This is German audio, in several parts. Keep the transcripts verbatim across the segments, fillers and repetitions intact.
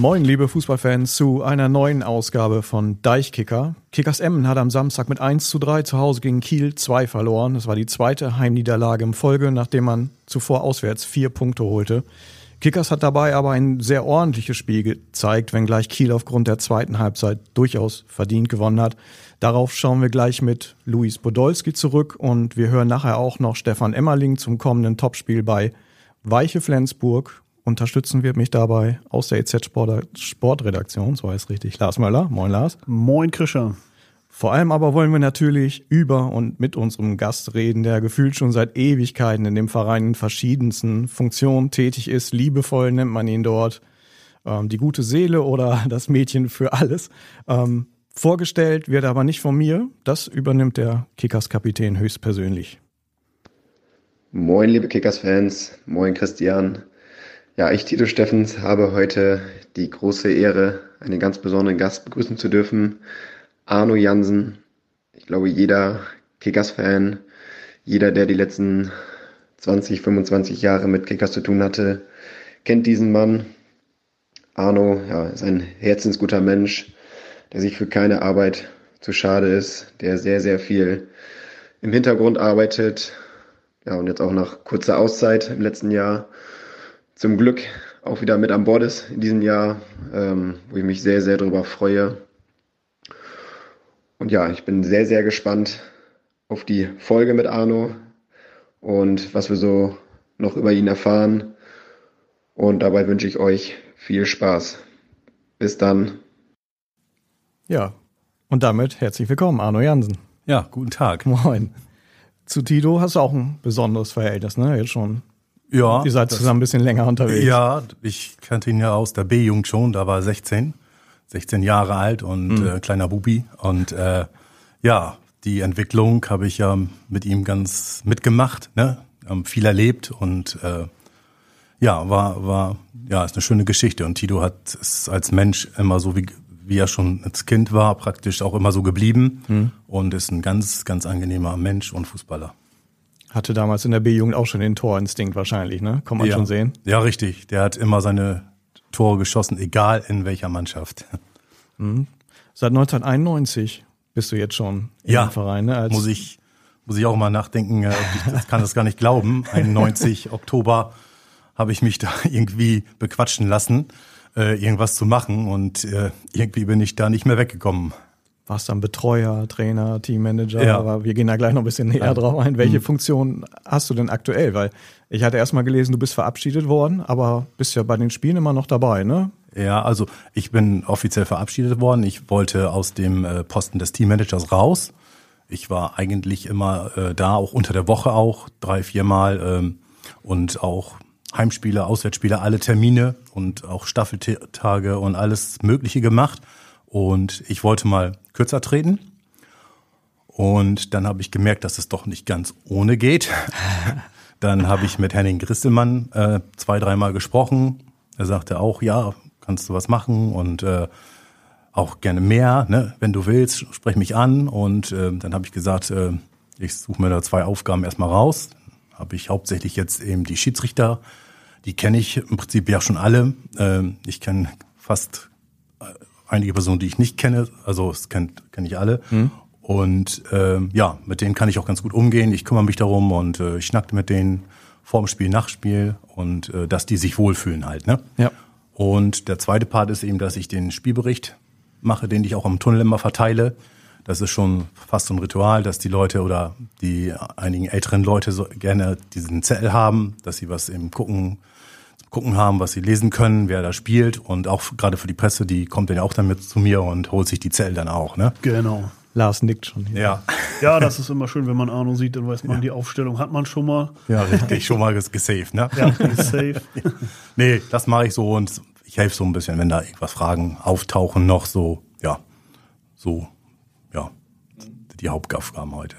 Moin, liebe Fußballfans, zu einer neuen Ausgabe von Deichkicker. Kickers Emmen hat am Samstag mit eins zu drei zu Hause gegen Kiel zwei verloren. Das war die zweite Heimniederlage in Folge, nachdem man zuvor auswärts vier Punkte holte. Kickers hat dabei aber ein sehr ordentliches Spiel gezeigt, wenngleich Kiel aufgrund der zweiten Halbzeit durchaus verdient gewonnen hat. Darauf schauen wir gleich mit Luis Podolski zurück und wir hören nachher auch noch Stefan Emmerling zum kommenden Topspiel bei Weiche Flensburg. Unterstützen wird mich dabei aus der E Z Sport Sportredaktion, so heißt richtig, Lars Möller. Moin Lars. Moin Christian. Vor allem aber wollen wir natürlich über und mit unserem Gast reden, der gefühlt schon seit Ewigkeiten in dem Verein in verschiedensten Funktionen tätig ist. Liebevoll nennt man ihn dort, ähm, die gute Seele oder das Mädchen für alles. Ähm, vorgestellt wird aber nicht von mir, das übernimmt der Kickers-Kapitän höchstpersönlich. Moin liebe Kickers-Fans, moin Christian. Ja, ich, Tito Steffens, habe heute die große Ehre, einen ganz besonderen Gast begrüßen zu dürfen, Arno Jansen. Ich glaube, jeder Kickers-Fan, jeder, der die letzten zwanzig, fünfundzwanzig Jahre mit Kickers zu tun hatte, kennt diesen Mann. Arno, ja, ist ein herzensguter Mensch, der sich für keine Arbeit zu schade ist, der sehr, sehr viel im Hintergrund arbeitet. Ja, und jetzt auch nach kurzer Auszeit im letzten Jahr zum Glück auch wieder mit an Bord ist in diesem Jahr, ähm, wo ich mich sehr, sehr darüber freue. Und ja, ich bin sehr, sehr gespannt auf die Folge mit Arno und was wir so noch über ihn erfahren. Und dabei wünsche ich euch viel Spaß. Bis dann. Ja, und damit herzlich willkommen, Arno Jansen. Ja, guten Tag. Moin. Zu Tito hast du auch ein besonderes Verhältnis, ne? Jetzt schon. Ja. Ihr seid zusammen ein bisschen länger unterwegs. Ja, ich kannte ihn ja aus der B-Jugend schon, da war er sechzehn. sechzehn Jahre alt und mhm. äh, kleiner Bubi. Und äh, ja, die Entwicklung habe ich ja mit ihm ganz mitgemacht, ne? Haben viel erlebt und äh, ja, war, war, ja, ist eine schöne Geschichte. Und Tito hat es als Mensch immer so, wie, wie er schon als Kind war, praktisch auch immer so geblieben mhm. und ist ein ganz, ganz angenehmer Mensch und Fußballer. Hatte damals in der B-Jugend auch schon den Torinstinkt wahrscheinlich, ne? Kann man ja. schon sehen. Ja, richtig. Der hat immer seine Tore geschossen, egal in welcher Mannschaft. Mhm. Seit neunzehnhunderteinundneunzig bist du jetzt schon im ja, Verein, ne? Als muss ich muss ich auch mal nachdenken. Ich das kann das gar nicht glauben. einundneunzig Oktober habe ich mich da irgendwie bequatschen lassen, äh, irgendwas zu machen und äh, irgendwie bin ich da nicht mehr weggekommen. Warst dann Betreuer, Trainer, Teammanager, ja. aber wir gehen da gleich noch ein bisschen näher ja. drauf ein. Welche mhm. Funktion hast du denn aktuell? Weil ich hatte erst mal gelesen, du bist verabschiedet worden, aber bist ja bei den Spielen immer noch dabei, ne? Ja, also ich bin offiziell verabschiedet worden. Ich wollte aus dem äh, Posten des Teammanagers raus. Ich war eigentlich immer äh, da, auch unter der Woche auch, drei, viermal ähm, und auch Heimspiele, Auswärtsspiele, alle Termine und auch Staffeltage und alles Mögliche gemacht. Und ich wollte mal kürzer treten. Und dann habe ich gemerkt, dass es doch nicht ganz ohne geht. Dann habe ich mit Henning Gristelmann äh, zwei, dreimal gesprochen. Er sagte auch, ja, kannst du was machen und äh, auch gerne mehr, ne? Wenn du willst, sprech mich an. Und äh, dann habe ich gesagt, äh, ich suche mir da zwei Aufgaben erstmal raus. Habe ich hauptsächlich jetzt eben die Schiedsrichter. Die kenne ich im Prinzip ja schon alle. Äh, ich kenne fast äh, einige Personen, die ich nicht kenne. Also das kenne kenn ich alle. Mhm. Und äh, ja, mit denen kann ich auch ganz gut umgehen. Ich kümmere mich darum und äh, ich schnackte mit denen vorm Spiel, nach Spiel und äh, dass die sich wohlfühlen halt. Ne? Ja. Und der zweite Part ist eben, dass ich den Spielbericht mache, den ich auch am Tunnel immer verteile. Das ist schon fast so ein Ritual, dass die Leute oder die einigen älteren Leute so gerne diesen Zettel haben, dass sie was eben gucken, gucken haben, was sie lesen können, wer da spielt. Und auch gerade für die Presse, die kommt dann ja auch dann mit zu mir und holt sich die Zettel dann auch. Ne? Genau. Lars nickt schon. Hier. Ja. Ja, das ist immer schön, wenn man Arno sieht, dann weiß man, ja. Die Aufstellung hat man schon mal. Ja, richtig, schon mal gesaved, ne? Ja, safe. Nee, das mache ich so und ich helfe so ein bisschen, wenn da irgendwas Fragen auftauchen noch so, ja, so, ja, die Hauptaufgaben heute.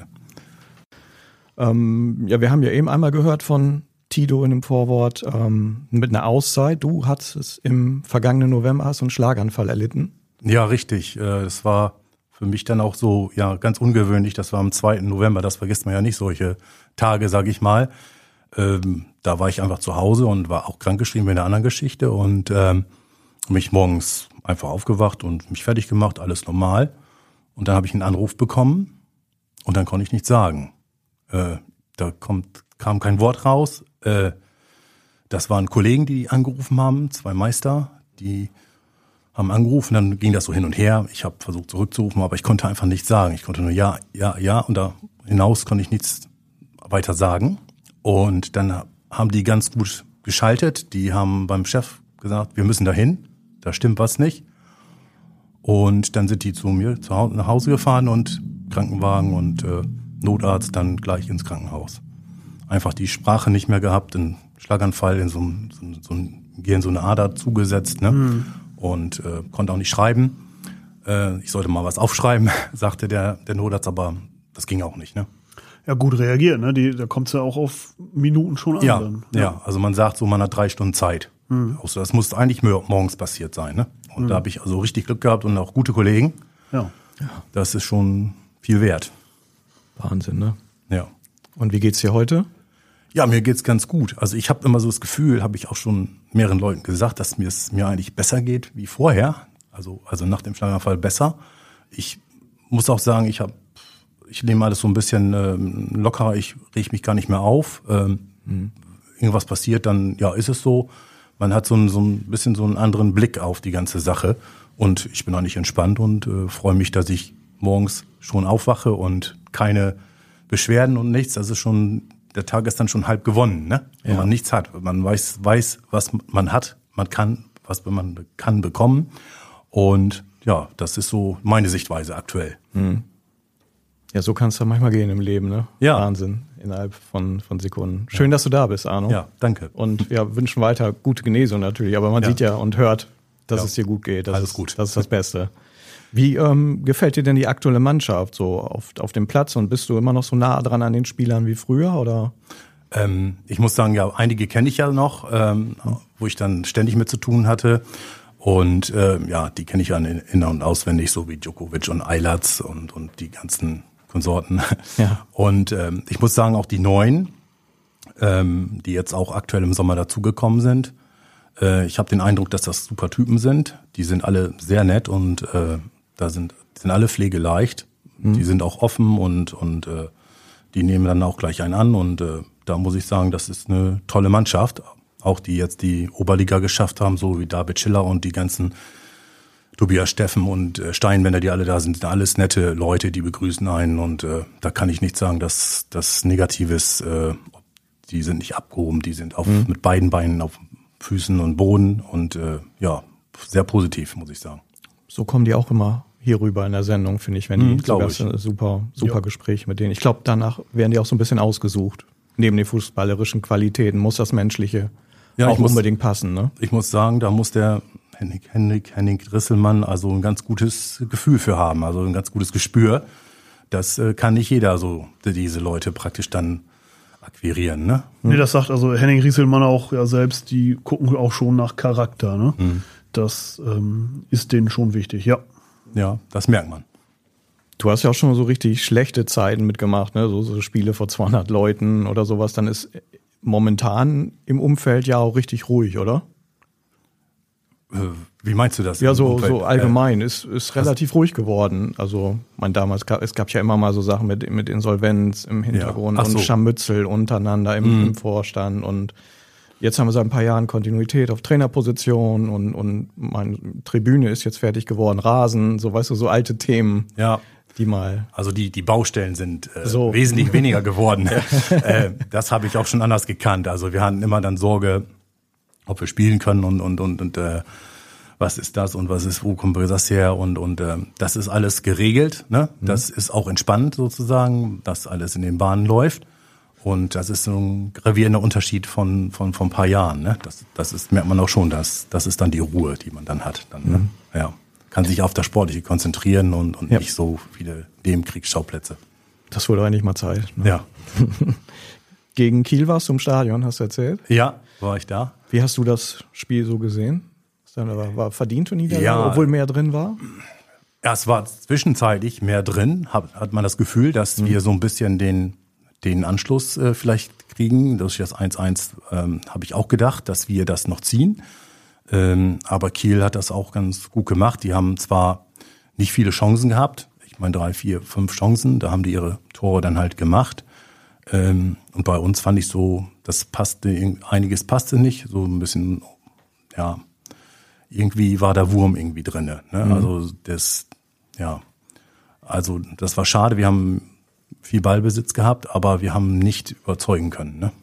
Ähm, ja, wir haben ja eben einmal gehört von Tito in dem Vorwort ähm, mit einer Auszeit. Du hattest im vergangenen November hast einen Schlaganfall erlitten. Ja, richtig. Das war für mich dann auch so, ja, ganz ungewöhnlich. Das war am zweiten November. Das vergisst man ja nicht, solche Tage, sage ich mal. Ähm, da war ich einfach zu Hause und war auch krankgeschrieben in einer anderen Geschichte. Und ähm, mich morgens einfach aufgewacht und mich fertig gemacht, alles normal. Und dann habe ich einen Anruf bekommen und dann konnte ich nichts sagen. Äh, da kommt, kam kein Wort raus. Äh, das waren Kollegen, die angerufen haben, zwei Meister, die haben angerufen, dann ging das so hin und her. Ich habe versucht zurückzurufen, aber ich konnte einfach nichts sagen. Ich konnte nur ja, ja, ja und da hinaus konnte ich nichts weiter sagen. Und dann haben die ganz gut geschaltet. Die haben beim Chef gesagt, wir müssen dahin, da stimmt was nicht. Und dann sind die zu mir zu Hause, nach Hause gefahren und Krankenwagen und äh, Notarzt dann gleich ins Krankenhaus. Einfach die Sprache nicht mehr gehabt, einen Schlaganfall in so, so, so ein Gehirn, so eine Ader zugesetzt, ne? Mhm. Und äh, konnte auch nicht schreiben. Äh, ich sollte mal was aufschreiben, sagte der, der Notarzt, aber das ging auch nicht, ne? Ja, gut reagieren, ne? Die, da kommt es ja auch auf Minuten schon an. Ja, dann. Ja. ja, also man sagt so, man hat drei Stunden Zeit. Mhm. Also das muss eigentlich morgens passiert sein, ne? Und mhm. da habe ich also richtig Glück gehabt und auch gute Kollegen. Ja. Das ist schon viel wert. Wahnsinn, ne? Ja. Und wie geht's dir heute? Ja, mir geht's ganz gut. Also ich habe immer so das Gefühl, habe ich auch schon mehreren Leuten gesagt, dass mir es mir eigentlich besser geht wie vorher. Also also nach dem Schlaganfall besser. Ich muss auch sagen, ich habe ich nehme alles so ein bisschen ähm, lockerer. Ich reg mich gar nicht mehr auf. Ähm, mhm. Irgendwas passiert, dann ja ist es so. Man hat so ein, so ein bisschen so einen anderen Blick auf die ganze Sache. Und ich bin eigentlich entspannt und äh, freue mich, dass ich morgens schon aufwache und keine Beschwerden und nichts. Das ist schon, der Tag ist dann schon halb gewonnen, ne? Wenn ja. man nichts hat. Man weiß, weiß, was man hat, man kann, was man kann bekommen. Und ja, das ist so meine Sichtweise aktuell. Mhm. Ja, so kann es dann manchmal gehen im Leben, ne? Ja. Wahnsinn, innerhalb von, von Sekunden. Schön, ja. dass du da bist, Arno. Ja, danke. Und wir wünschen weiter gute Genesung natürlich, aber man ja. sieht ja und hört, dass ja. es dir gut geht. Das Alles ist, gut. Das ist das Beste. Wie ähm, gefällt dir denn die aktuelle Mannschaft so auf, auf dem Platz und bist du immer noch so nah dran an den Spielern wie früher, oder? Ähm, ich muss sagen, ja, einige kenne ich ja noch, ähm, wo ich dann ständig mit zu tun hatte. Und äh, ja, die kenne ich ja in, in- und auswendig, so wie Djokovic und Eilatz und, und die ganzen Konsorten. Ja. Und ähm, ich muss sagen, auch die Neuen, ähm, die jetzt auch aktuell im Sommer dazugekommen sind, äh, ich habe den Eindruck, dass das super Typen sind. Die sind alle sehr nett und äh, da sind, sind alle pflegeleicht. Mhm. Die sind auch offen und, und äh, die nehmen dann auch gleich einen an. Und äh, da muss ich sagen, das ist eine tolle Mannschaft. Auch die jetzt die Oberliga geschafft haben, so wie David Schiller und die ganzen Tobias Steffen und äh, Steinbender, die alle da sind, sind alles nette Leute, die begrüßen einen. Und äh, da kann ich nicht sagen, dass das Negatives, äh, die sind nicht abgehoben, die sind auf, mhm. mit beiden Beinen auf Füßen und Boden und äh, ja, sehr positiv, muss ich sagen. So kommen die auch immer hier rüber in der Sendung, finde ich, wenn die Mhm, glaub ich. super, super Ja. Gespräche mit denen. Ich glaube, danach werden die auch so ein bisschen ausgesucht. Neben den fußballerischen Qualitäten muss das Menschliche Ja, auch ich muss- unbedingt passen, ne? Ich muss sagen, da muss der Henning, Henning, Henning Risselmann also ein ganz gutes Gefühl für haben, also ein ganz gutes Gespür. Das äh, kann nicht jeder so, diese Leute praktisch dann akquirieren, ne? Nee, das sagt also Henning Rieselmann auch ja selbst, die gucken auch schon nach Charakter, ne? Mhm. Das ähm, ist denen schon wichtig, ja. Ja, das merkt man. Du hast ja auch schon so richtig schlechte Zeiten mitgemacht, ne? So, so Spiele vor zweihundert Leuten oder sowas. Dann ist momentan im Umfeld ja auch richtig ruhig, oder? Äh, Wie meinst du das? Ja, im so, Umfeld? so allgemein ist, ist relativ ruhig geworden. Also, mein damals gab, es gab ja immer mal so Sachen mit, mit Insolvenz im Hintergrund Ach so. und Scharmützel untereinander im, Mhm. im Vorstand. Und jetzt haben wir seit ein paar Jahren Kontinuität auf Trainerposition und, und meine Tribüne ist jetzt fertig geworden, Rasen, so weißt du, so alte Themen, Äh, ja, die mal. also die, die Baustellen sind äh, So. wesentlich weniger geworden. äh, das habe ich auch schon anders gekannt. Also wir hatten immer dann Sorge, ob wir spielen können und, und, und, und äh, was ist das und was ist, wo kommt das her und, und äh, das ist alles geregelt. Ne? Das ist auch entspannt sozusagen, dass alles in den Bahnen läuft. Und das ist so ein gravierender Unterschied von, von, von ein paar Jahren. Ne? Das, das ist, merkt man auch schon, dass, das ist dann die Ruhe, die man dann hat. Dann, ne? Ja. Kann sich auf das Sportliche konzentrieren und, und Ja. nicht so viele Nebenkriegsschauplätze. Das wurde eigentlich mal Zeit. Ne? Ja. Gegen Kiel warst du im Stadion, hast du erzählt. Ja, war ich da. Wie hast du das Spiel so gesehen? War, war verdiente Niederlage, Ja. obwohl mehr drin war? Ja, es war zwischenzeitlich mehr drin, hat, hat man das Gefühl, dass Mhm. wir so ein bisschen den, den Anschluss äh, vielleicht kriegen. Durch das eins eins ähm, habe ich auch gedacht, dass wir das noch ziehen. Ähm, aber Kiel hat das auch ganz gut gemacht. Die haben zwar nicht viele Chancen gehabt, ich meine drei, vier, fünf Chancen, da haben die ihre Tore dann halt gemacht. Ähm, und bei uns fand ich so, das passte, einiges passte nicht, so ein bisschen, ja, irgendwie war der Wurm irgendwie drinne. Ne? Mhm. Also das, ja, also das war schade. Wir haben viel Ballbesitz gehabt, aber wir haben nicht überzeugen können. Ne?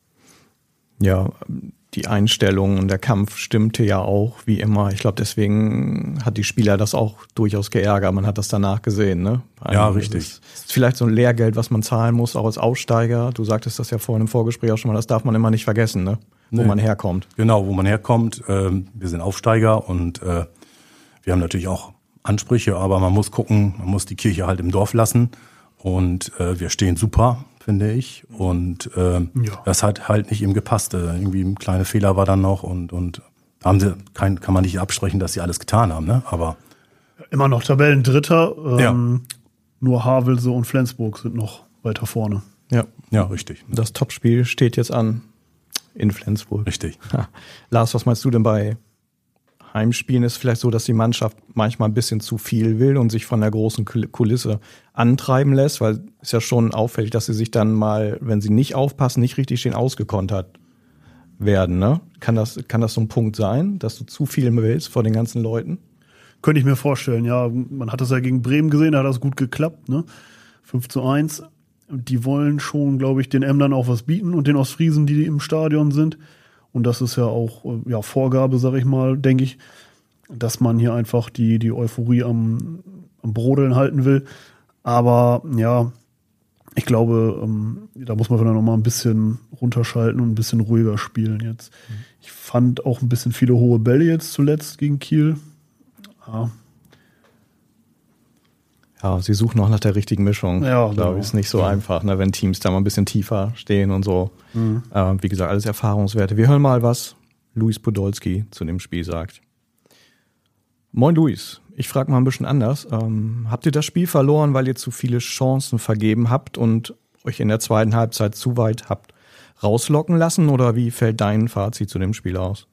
Ja, die Einstellung und der Kampf stimmte ja auch, wie immer. Ich glaube, deswegen hat die Spieler das auch durchaus geärgert. Man hat das danach gesehen, ne? Ja, richtig. Das ist vielleicht so ein Lehrgeld, was man zahlen muss, auch als Aussteiger. Du sagtest das ja vorhin im Vorgespräch auch schon mal, das darf man immer nicht vergessen, ne? Wo nee. man herkommt. Genau, wo man herkommt. Ähm, wir sind Aufsteiger und äh, wir haben natürlich auch Ansprüche, aber man muss gucken, man muss die Kirche halt im Dorf lassen. Und äh, wir stehen super, finde ich. Und äh, ja. das hat halt nicht ihm gepasst. Irgendwie ein kleiner Fehler war dann noch und und haben sie kein, kann man nicht absprechen, dass sie alles getan haben, ne? Aber immer noch Tabellendritter. Ähm, ja. Nur Havelse und Flensburg sind noch weiter vorne. Ja, ja, richtig. Das Topspiel steht jetzt an in Flensburg. Richtig. Ha. Lars, was meinst du denn bei Heimspielen? Ist vielleicht so, dass die Mannschaft manchmal ein bisschen zu viel will und sich von der großen Kulisse antreiben lässt, weil es ja schon auffällig, dass sie sich dann mal, wenn sie nicht aufpassen, nicht richtig stehen, ausgekontert werden. Ne? Kann das, kann das so ein Punkt sein, dass du zu viel willst vor den ganzen Leuten? Könnte ich mir vorstellen, ja. Man hat das ja gegen Bremen gesehen, da hat das gut geklappt, ne? fünf zu eins. Die wollen schon, glaube ich, den Emdern auch was bieten und den Ostfriesen, die im Stadion sind. Und das ist ja auch ja, Vorgabe, sag ich mal, denke ich, dass man hier einfach die, die Euphorie am, am Brodeln halten will. Aber ja, ich glaube, ähm, da muss man dann noch mal ein bisschen runterschalten und ein bisschen ruhiger spielen jetzt. Mhm. Ich fand auch ein bisschen viele hohe Bälle jetzt zuletzt gegen Kiel. Ja. Ja, sie suchen noch nach der richtigen Mischung. Ja, glaube genau. ich, ist nicht so ja. einfach, ne, wenn Teams da mal ein bisschen tiefer stehen und so. Mhm. Äh, wie gesagt, alles Erfahrungswerte. Wir hören mal, was Luis Podolski zu dem Spiel sagt. Moin Luis, ich frage mal ein bisschen anders. Ähm, habt ihr das Spiel verloren, weil ihr zu viele Chancen vergeben habt und euch in der zweiten Halbzeit zu weit habt rauslocken lassen? Oder wie fällt dein Fazit zu dem Spiel aus?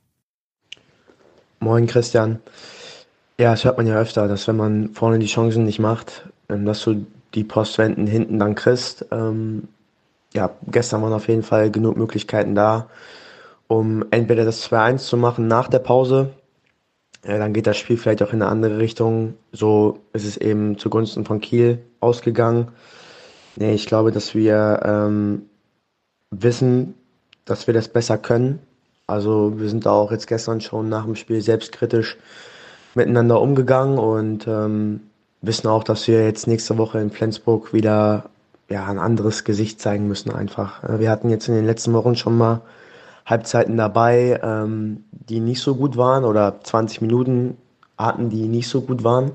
Moin Christian. Ja, das hört man ja öfter, dass wenn man vorne die Chancen nicht macht, dass du die Postwenden hinten dann kriegst. Ähm, ja, gestern waren auf jeden Fall genug Möglichkeiten da, um entweder das zwei eins zu machen nach der Pause, äh, dann geht das Spiel vielleicht auch in eine andere Richtung. So ist es eben zugunsten von Kiel ausgegangen. Nee, ich glaube, dass wir ähm, wissen, dass wir das besser können. Also wir sind da auch jetzt gestern schon nach dem Spiel selbstkritisch miteinander umgegangen und ähm, wissen auch, dass wir jetzt nächste Woche in Flensburg wieder ja, ein anderes Gesicht zeigen müssen einfach. Wir hatten jetzt in den letzten Wochen schon mal Halbzeiten dabei, ähm, die nicht so gut waren oder zwanzig Minuten hatten, die nicht so gut waren.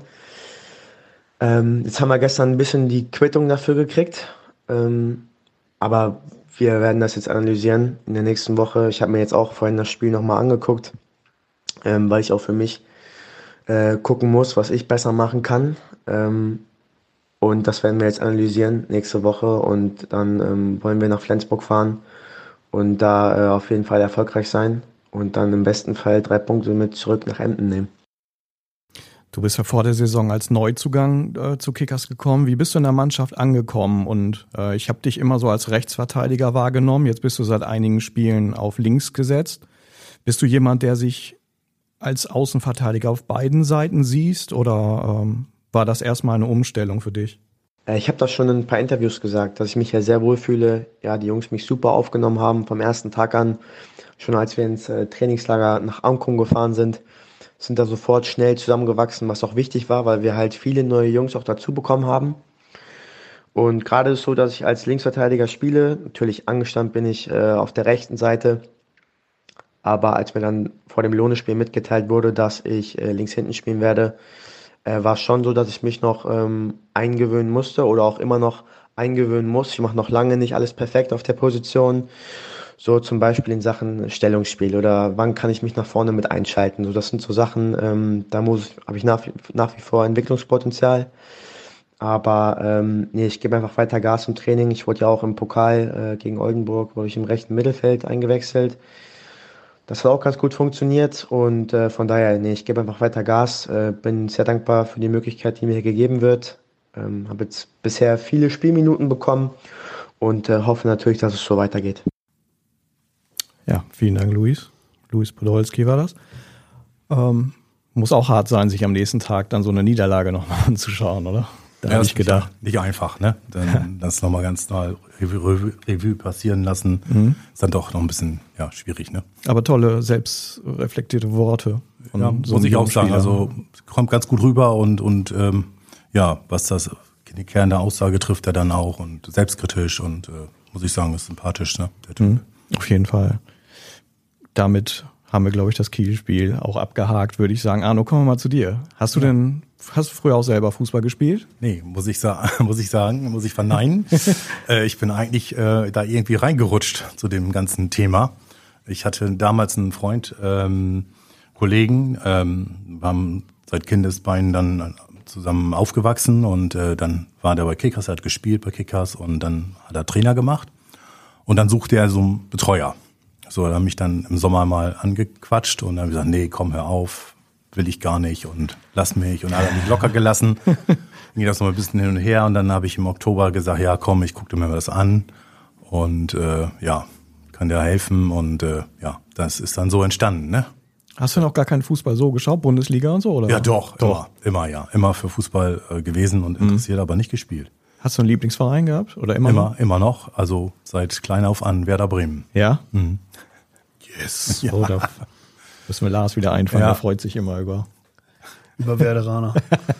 Ähm, jetzt haben wir gestern ein bisschen die Quittung dafür gekriegt, ähm, aber wir werden das jetzt analysieren in der nächsten Woche. Ich habe mir jetzt auch vorhin das Spiel nochmal angeguckt, ähm, weil ich auch für mich Äh, gucken muss, was ich besser machen kann. Ähm, und das werden wir jetzt analysieren nächste Woche und dann ähm, wollen wir nach Flensburg fahren und da äh, auf jeden Fall erfolgreich sein und dann im besten Fall drei Punkte mit zurück nach Emden nehmen. Du bist ja vor der Saison als Neuzugang äh, zu Kickers gekommen. Wie bist du in der Mannschaft angekommen? Und äh, ich habe dich immer so als Rechtsverteidiger wahrgenommen. Jetzt bist du seit einigen Spielen auf links gesetzt. Bist du jemand, der sich als Außenverteidiger auf beiden Seiten siehst oder ähm, war das erstmal eine Umstellung für dich? Ich habe das schon in ein paar Interviews gesagt, dass ich mich ja sehr wohl fühle. Ja, die Jungs mich super aufgenommen haben vom ersten Tag an. Schon als wir ins äh, Trainingslager nach Ankung gefahren sind, sind da sofort schnell zusammengewachsen, was auch wichtig war, weil wir halt viele neue Jungs auch dazu bekommen haben. Und gerade ist es so, dass ich als Linksverteidiger spiele. Natürlich angestanden bin ich äh, auf der rechten Seite. Aber als mir dann vor dem Lohne-Spiel mitgeteilt wurde, dass ich äh, links hinten spielen werde, äh, war es schon so, dass ich mich noch ähm, eingewöhnen musste oder auch immer noch eingewöhnen muss. Ich mache noch lange nicht alles perfekt auf der Position. So zum Beispiel in Sachen Stellungsspiel oder wann kann ich mich nach vorne mit einschalten. So, das sind so Sachen, ähm, da muss habe ich nach, nach wie vor Entwicklungspotenzial. Aber ähm, nee, ich gebe einfach weiter Gas im Training. Ich wurde ja auch im Pokal äh, gegen Oldenburg, wurde ich im rechten Mittelfeld eingewechselt. das hat auch ganz gut funktioniert und äh, von daher, nee, ich gebe einfach weiter Gas. Äh, bin sehr dankbar für die Möglichkeit, die mir hier gegeben wird. Ähm, habe jetzt bisher viele Spielminuten bekommen und äh, hoffe natürlich, dass es so weitergeht. Ja, vielen Dank, Luis. Luis Podolski war das. Ähm, muss auch hart sein, sich am nächsten Tag dann so eine Niederlage nochmal anzuschauen, oder? Da ja, habe ich gedacht. Nicht, nicht einfach, ne? Dann das nochmal ganz normal Revue, Revue passieren lassen, mhm. ist dann doch noch ein bisschen ja, schwierig, ne? Aber tolle, selbstreflektierte Worte. Von ja, so muss ich auch sagen. Spieler. Also kommt ganz gut rüber und, und ähm, ja, was das die Kern der Aussage trifft er dann auch und selbstkritisch und äh, muss ich sagen, ist sympathisch, ne? Der Typ. Mhm, auf jeden Fall. Damit haben wir, glaube ich, das Kiel-Spiel auch abgehakt, würde ich sagen. Arno, kommen wir mal zu dir. Hast du ja. denn, hast du früher auch selber Fußball gespielt? Nee, muss ich, sa- muss ich sagen, muss ich verneinen. äh, ich bin eigentlich äh, da irgendwie reingerutscht zu dem ganzen Thema. Ich hatte damals einen Freund, ähm, Kollegen, ähm, wir haben seit Kindesbeinen dann zusammen aufgewachsen und äh, dann war der bei Kickers, er hat gespielt bei Kickers und dann hat er Trainer gemacht und dann suchte er so einen Betreuer. So, er hat mich dann im Sommer mal angequatscht und dann habe ich gesagt, nee, komm, hör auf, will ich gar nicht und lass mich. Und dann hat er mich locker gelassen. Dann ging das noch ein bisschen hin und her und dann habe ich im Oktober gesagt, ja komm, ich gucke mir das an und äh, ja, kann dir helfen und äh, ja, das ist dann so entstanden, ne? Hast du noch gar keinen Fußball so geschaut, Bundesliga und so, oder? Ja, doch, doch. Immer, immer, ja. Immer für Fußball äh, gewesen und interessiert, mhm. aber nicht gespielt. Hast du einen Lieblingsverein gehabt? Oder immer Immer, noch? immer noch. Also seit klein auf an Werder Bremen. Ja? Mhm. Yes. Ja. Oh, da müssen wir Lars wieder einfallen. Ja. Der freut sich immer über. Über Werderaner.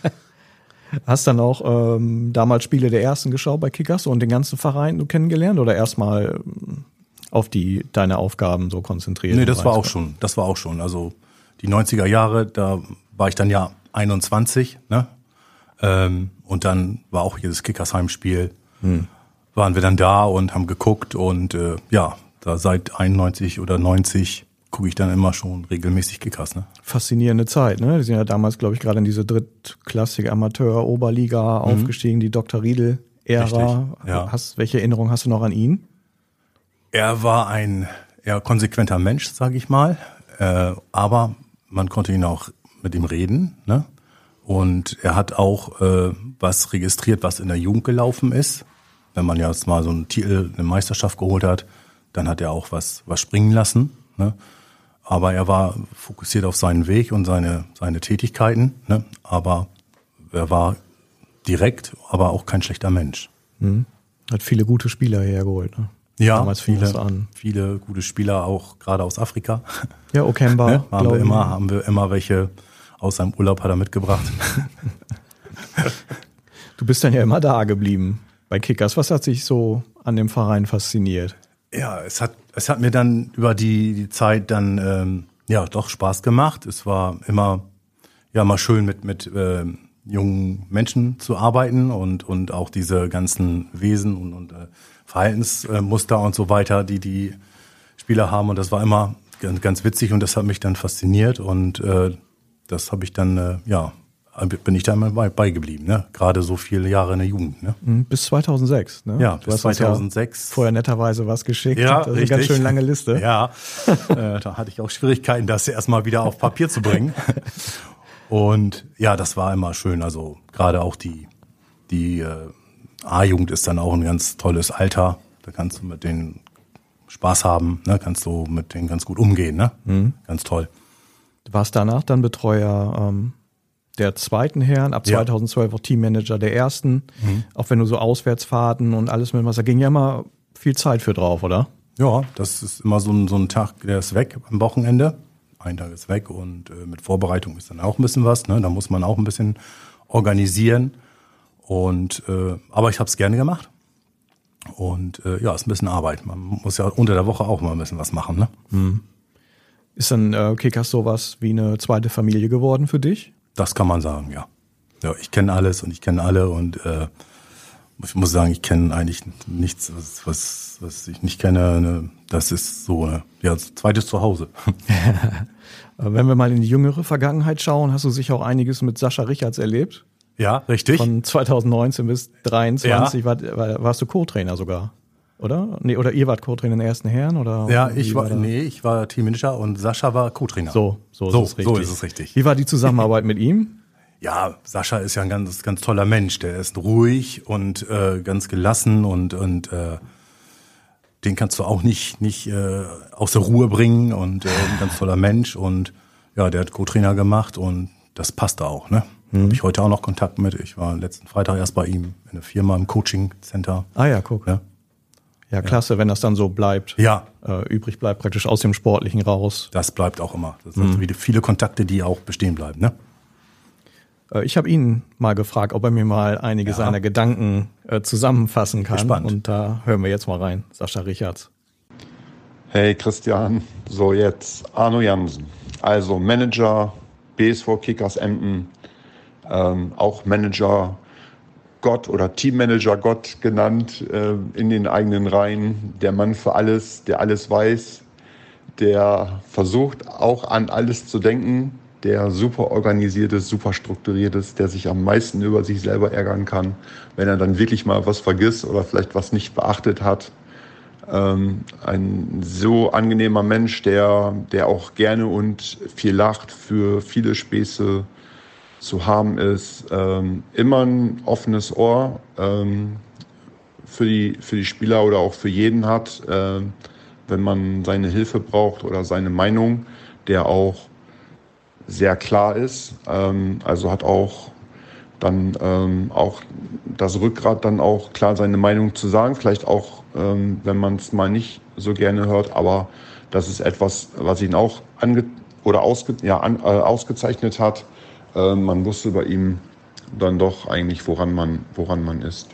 Hast dann auch ähm, damals Spiele der Ersten geschaut bei Kickers und den ganzen Verein du kennengelernt oder erstmal auf die deine Aufgaben so konzentriert? Nee, das war auch schon. Das war auch schon. Also die neunziger Jahre, da war ich dann ja einundzwanzig, ne? Ähm, und dann war auch jedes Kickers-Heimspiel, hm. waren wir dann da und haben geguckt und äh, ja, da seit einundneunzig oder neunzig gucke ich dann immer schon regelmäßig Kickers, ne? Faszinierende Zeit, ne? Die sind ja damals, glaube ich, gerade in diese drittklassige Amateur-Oberliga mhm. aufgestiegen, die Doktor Riedel-Ära. Ja. Hast, welche Erinnerung hast du noch an ihn? Er war ein eher konsequenter Mensch, sage ich mal, äh, aber man konnte ihn auch mit ihm reden, ne? Und er hat auch äh, was registriert, was in der Jugend gelaufen ist. Wenn man ja jetzt mal so einen Titel, eine Meisterschaft geholt hat, dann hat er auch was was springen lassen, ne? Aber er war fokussiert auf seinen Weg und seine seine Tätigkeiten, ne? Aber er war direkt, aber auch kein schlechter Mensch. Mhm. Hat viele gute Spieler hergeholt, ne? Ja, damals viele, an. viele gute Spieler, auch gerade aus Afrika. Ja, Okemba. Ne? Haben wir immer, haben wir immer welche aus seinem Urlaub hat er mitgebracht. Du bist dann ja immer da geblieben bei Kickers. Was hat sich so an dem Verein fasziniert? Ja, es hat, es hat mir dann über die, die Zeit dann ähm, ja doch Spaß gemacht. Es war immer ja mal schön mit mit äh, jungen Menschen zu arbeiten und und auch diese ganzen Wesen und, und äh, Verhaltensmuster und so weiter, die die Spieler haben. Und das war immer ganz, ganz witzig und das hat mich dann fasziniert und äh, das habe ich dann, äh, ja, bin ich da immer bei, beigeblieben, ne? Gerade so viele Jahre in der Jugend, ne? Bis zweitausendsechs, ne? Ja, du bis hast zweitausendsechs. Ja vorher netterweise was geschickt. Ja, das ist richtig. eine ganz schön lange Liste. Ja, äh, da hatte ich auch Schwierigkeiten, das erstmal wieder auf Papier zu bringen. Und ja, das war immer schön. Also gerade auch die, die äh, A-Jugend ist dann auch ein ganz tolles Alter. Da kannst du mit denen Spaß haben, ne? Kannst du mit denen ganz gut umgehen, ne? Mhm. Ganz toll. Du warst danach dann Betreuer ähm, der zweiten Herren, ab zweitausendzwölf ja. auch Teammanager der ersten. Mhm. Auch wenn du so Auswärtsfahrten und alles mit was, da ging ja immer viel Zeit für drauf, oder? Ja, das ist immer so ein, so ein Tag, der ist weg am Wochenende. Ein Tag ist weg und äh, mit Vorbereitung ist dann auch ein bisschen was, ne? Da muss man auch ein bisschen organisieren. Und äh, aber ich habe es gerne gemacht. Und äh, ja, ist ein bisschen Arbeit. Man muss ja unter der Woche auch mal ein bisschen was machen, ne? Mhm. Ist dann äh, Kickers sowas wie eine zweite Familie geworden für dich? Das kann man sagen, ja. Ja, ich kenne alles und ich kenne alle und äh, ich muss sagen, ich kenne eigentlich nichts, was, was, was ich nicht kenne. Ne? Das ist so, ne? Ja, zweites Zuhause. Wenn wir mal in die jüngere Vergangenheit schauen, hast du sicher auch einiges mit Sascha Richards erlebt. Ja, richtig. Von zweitausendneunzehn bis dreiundzwanzig ja. war, war, warst du Co-Trainer sogar. oder? Nee, oder ihr wart Co-Trainer in den ersten Herren? Oder Ja, ich war, war nee, ich war Teammanager und Sascha war Co-Trainer. So, so ist so, es richtig. So ist es richtig. Wie war die Zusammenarbeit mit ihm? Ja, Sascha ist ja ein ganz, ganz toller Mensch. Der ist ruhig und äh, ganz gelassen und, und äh, den kannst du auch nicht, nicht äh, aus der Ruhe bringen und äh, ein ganz toller Mensch. Und ja, der hat Co-Trainer gemacht und das passte auch, ne? Mhm. Habe ich heute auch noch Kontakt mit. Ich war letzten Freitag erst bei ihm in der Firma im Coaching-Center. Ah ja, guck. Ja, ja klasse, ja. Wenn das dann so bleibt. Ja. Äh, übrig bleibt praktisch aus dem Sportlichen raus. Das bleibt auch immer. Das sind mhm. also viele Kontakte, die auch bestehen bleiben, ne? Ich habe ihn mal gefragt, ob er mir mal einige ja. seiner Gedanken äh, zusammenfassen kann. Gespannt. Und da hören wir jetzt mal rein. Sascha Richards. Hey Christian, so jetzt Arno Jansen. Also Manager B S V Kickers Emden, ähm, auch Manager Gott oder Teammanager Gott genannt äh, in den eigenen Reihen. Der Mann für alles, der alles weiß, der versucht auch an alles zu denken, der super organisiert ist, super strukturiert ist, der sich am meisten über sich selber ärgern kann, wenn er dann wirklich mal was vergisst oder vielleicht was nicht beachtet hat. Ähm, ein so angenehmer Mensch, der, der auch gerne und viel lacht, für viele Späße zu haben ist. Ähm, immer ein offenes Ohr ähm, für die, für die Spieler oder auch für jeden hat, äh, wenn man seine Hilfe braucht oder seine Meinung, der auch sehr klar ist, ähm, also hat auch dann ähm, auch das Rückgrat, dann auch klar seine Meinung zu sagen, vielleicht auch, ähm, wenn man es mal nicht so gerne hört, aber das ist etwas, was ihn auch ange oder ausge ja, an, äh, ausgezeichnet hat. Äh, man wusste bei ihm dann doch eigentlich, woran man, woran man ist.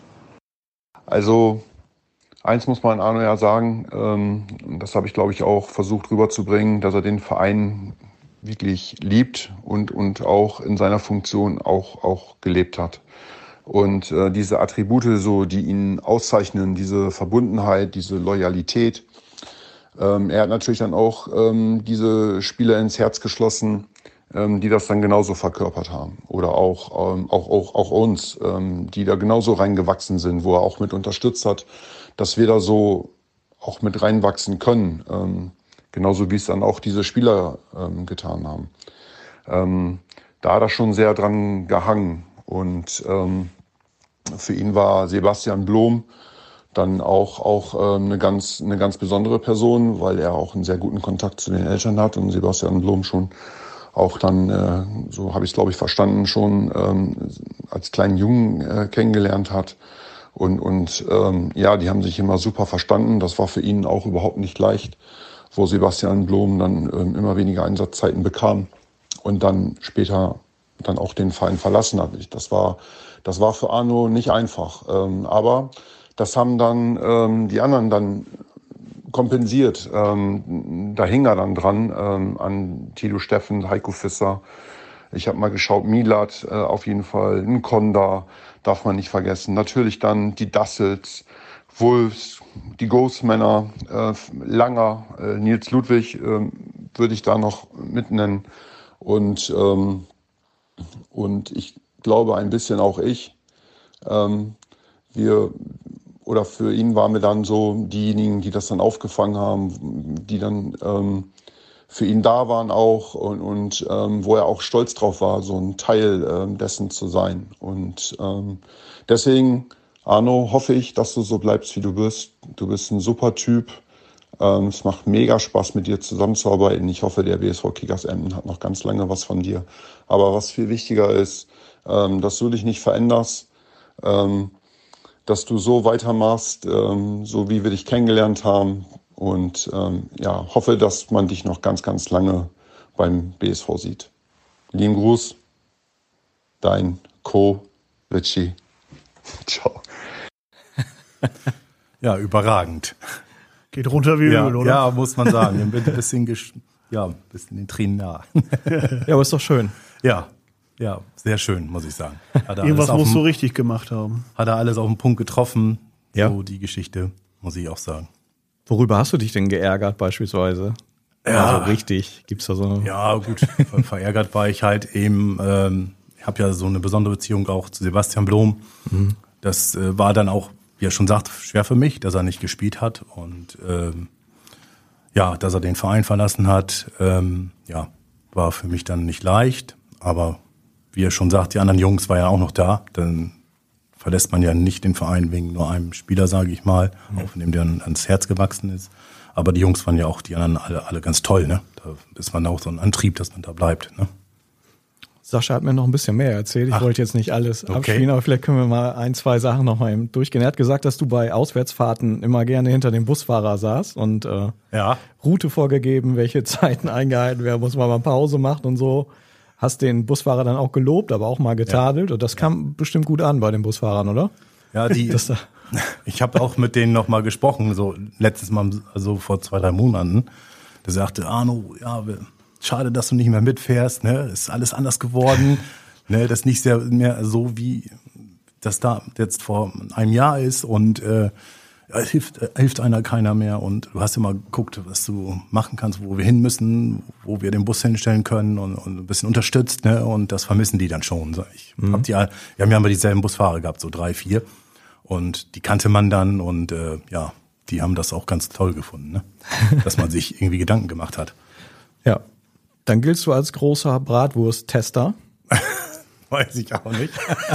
Also eins muss man Arno ja sagen, ähm, das habe ich glaube ich auch versucht rüberzubringen, dass er den Verein wirklich liebt und, und auch in seiner Funktion auch, auch gelebt hat. Und äh, diese Attribute, so, die ihn auszeichnen, diese Verbundenheit, diese Loyalität, ähm, er hat natürlich dann auch ähm, diese Spieler ins Herz geschlossen, ähm, die das dann genauso verkörpert haben. Oder auch, ähm, auch, auch, auch uns, ähm, die da genauso reingewachsen sind, wo er auch mit unterstützt hat, dass wir da so auch mit reinwachsen können. Ähm, Genauso wie es dann auch diese Spieler ähm, getan haben. Ähm, da hat er schon sehr dran gehangen. Und ähm, für ihn war Sebastian Blom dann auch, auch ähm, eine, ganz, eine ganz besondere Person, weil er auch einen sehr guten Kontakt zu den Eltern hat und Sebastian Blom schon auch dann, äh, so habe ich es glaube ich verstanden, schon ähm, als kleinen Jungen äh, kennengelernt hat. Und, und ähm, ja, die haben sich immer super verstanden. Das war für ihn auch überhaupt nicht leicht, wo Sebastian Blom dann ähm, immer weniger Einsatzzeiten bekam und dann später dann auch den Verein verlassen hat. Das war, das war für Arno nicht einfach. Ähm, aber das haben dann ähm, die anderen dann kompensiert. Ähm, da hing er dann dran ähm, an Tilo Steffen, Heiko Fisser. Ich habe mal geschaut, Milat äh, auf jeden Fall, ein Konda darf man nicht vergessen. Natürlich dann die Dassels, Wolfs, die Ghostmänner, äh, Langer, äh, Nils Ludwig äh, würde ich da noch mit nennen. Und, ähm, und ich glaube ein bisschen auch ich. Ähm, wir, oder für ihn waren wir dann so diejenigen, die das dann aufgefangen haben, die dann ähm, für ihn da waren auch und, und ähm, wo er auch stolz drauf war, so ein Teil ähm, dessen zu sein. Und ähm, deswegen, Arno, hoffe ich, dass du so bleibst, wie du bist. Du bist ein super Typ. Ähm, es macht mega Spaß, mit dir zusammenzuarbeiten. Ich hoffe, der B S V Kickers Emden hat noch ganz lange was von dir. Aber was viel wichtiger ist, ähm, dass du dich nicht veränderst, ähm, dass du so weitermachst, ähm, so wie wir dich kennengelernt haben. Und ähm, ja, hoffe, dass man dich noch ganz, ganz lange beim B S V sieht. Lieben Gruß, dein Co. Richie. Ciao. Ja, überragend. Geht runter wie ja, Öl, oder? Ja, muss man sagen. Ein bisschen, gesch- ja, ein bisschen den Tränen nah. Ja, aber ist doch schön. Ja, ja, sehr schön, muss ich sagen. Hat er Irgendwas alles musst auf du den, richtig gemacht haben. Hat er alles auf den Punkt getroffen. Ja. So die Geschichte, muss ich auch sagen. Worüber hast du dich denn geärgert beispielsweise? Ja. Also richtig, gibt's da so eine... Ja, gut, ver- verärgert war ich halt eben, ähm, ich habe ja so eine besondere Beziehung auch zu Sebastian Blom. Mhm. Das äh, war dann auch wie er schon sagt, schwer für mich, dass er nicht gespielt hat und ähm, ja, dass er den Verein verlassen hat, ähm, ja, war für mich dann nicht leicht. Aber wie er schon sagt, die anderen Jungs waren ja auch noch da. Dann verlässt man ja nicht den Verein wegen nur einem Spieler, sage ich mal, mhm. auch von dem der ans Herz gewachsen ist. Aber die Jungs waren ja auch, die anderen alle, alle ganz toll, ne? Da ist man auch so ein Antrieb, dass man da bleibt, ne? Sascha hat mir noch ein bisschen mehr erzählt. Ich Ach, wollte jetzt nicht alles okay. abspielen, aber vielleicht können wir mal ein, zwei Sachen noch mal durchgehen. Er hat gesagt, dass du bei Auswärtsfahrten immer gerne hinter dem Busfahrer saßt und äh, ja. Route vorgegeben, welche Zeiten eingehalten werden, muss man mal Pause machen und so. Hast den Busfahrer dann auch gelobt, aber auch mal getadelt. Ja. Und das kam ja. bestimmt gut an bei den Busfahrern, oder? Ja, die. Das, ich habe auch mit denen noch mal gesprochen, so letztes Mal, also vor zwei, drei Monaten. Der sagte, Arno, ja, schade, dass du nicht mehr mitfährst, ne? Ist alles anders geworden, ne? Das ist nicht sehr mehr so wie das da jetzt vor einem Jahr ist und äh, es hilft, äh, hilft einer keiner mehr und du hast immer geguckt, was du machen kannst, wo wir hin müssen, wo wir den Bus hinstellen können und, und ein bisschen unterstützt, ne? Und das vermissen die dann schon. Sag ich. Mhm. Hab die, wir haben ja immer dieselben Busfahrer gehabt, so drei, vier und die kannte man dann und äh, ja, die haben das auch ganz toll gefunden, ne? Dass man sich irgendwie Gedanken gemacht hat. Ja. Dann giltst du als großer Bratwurst-Tester. Weiß ich auch nicht.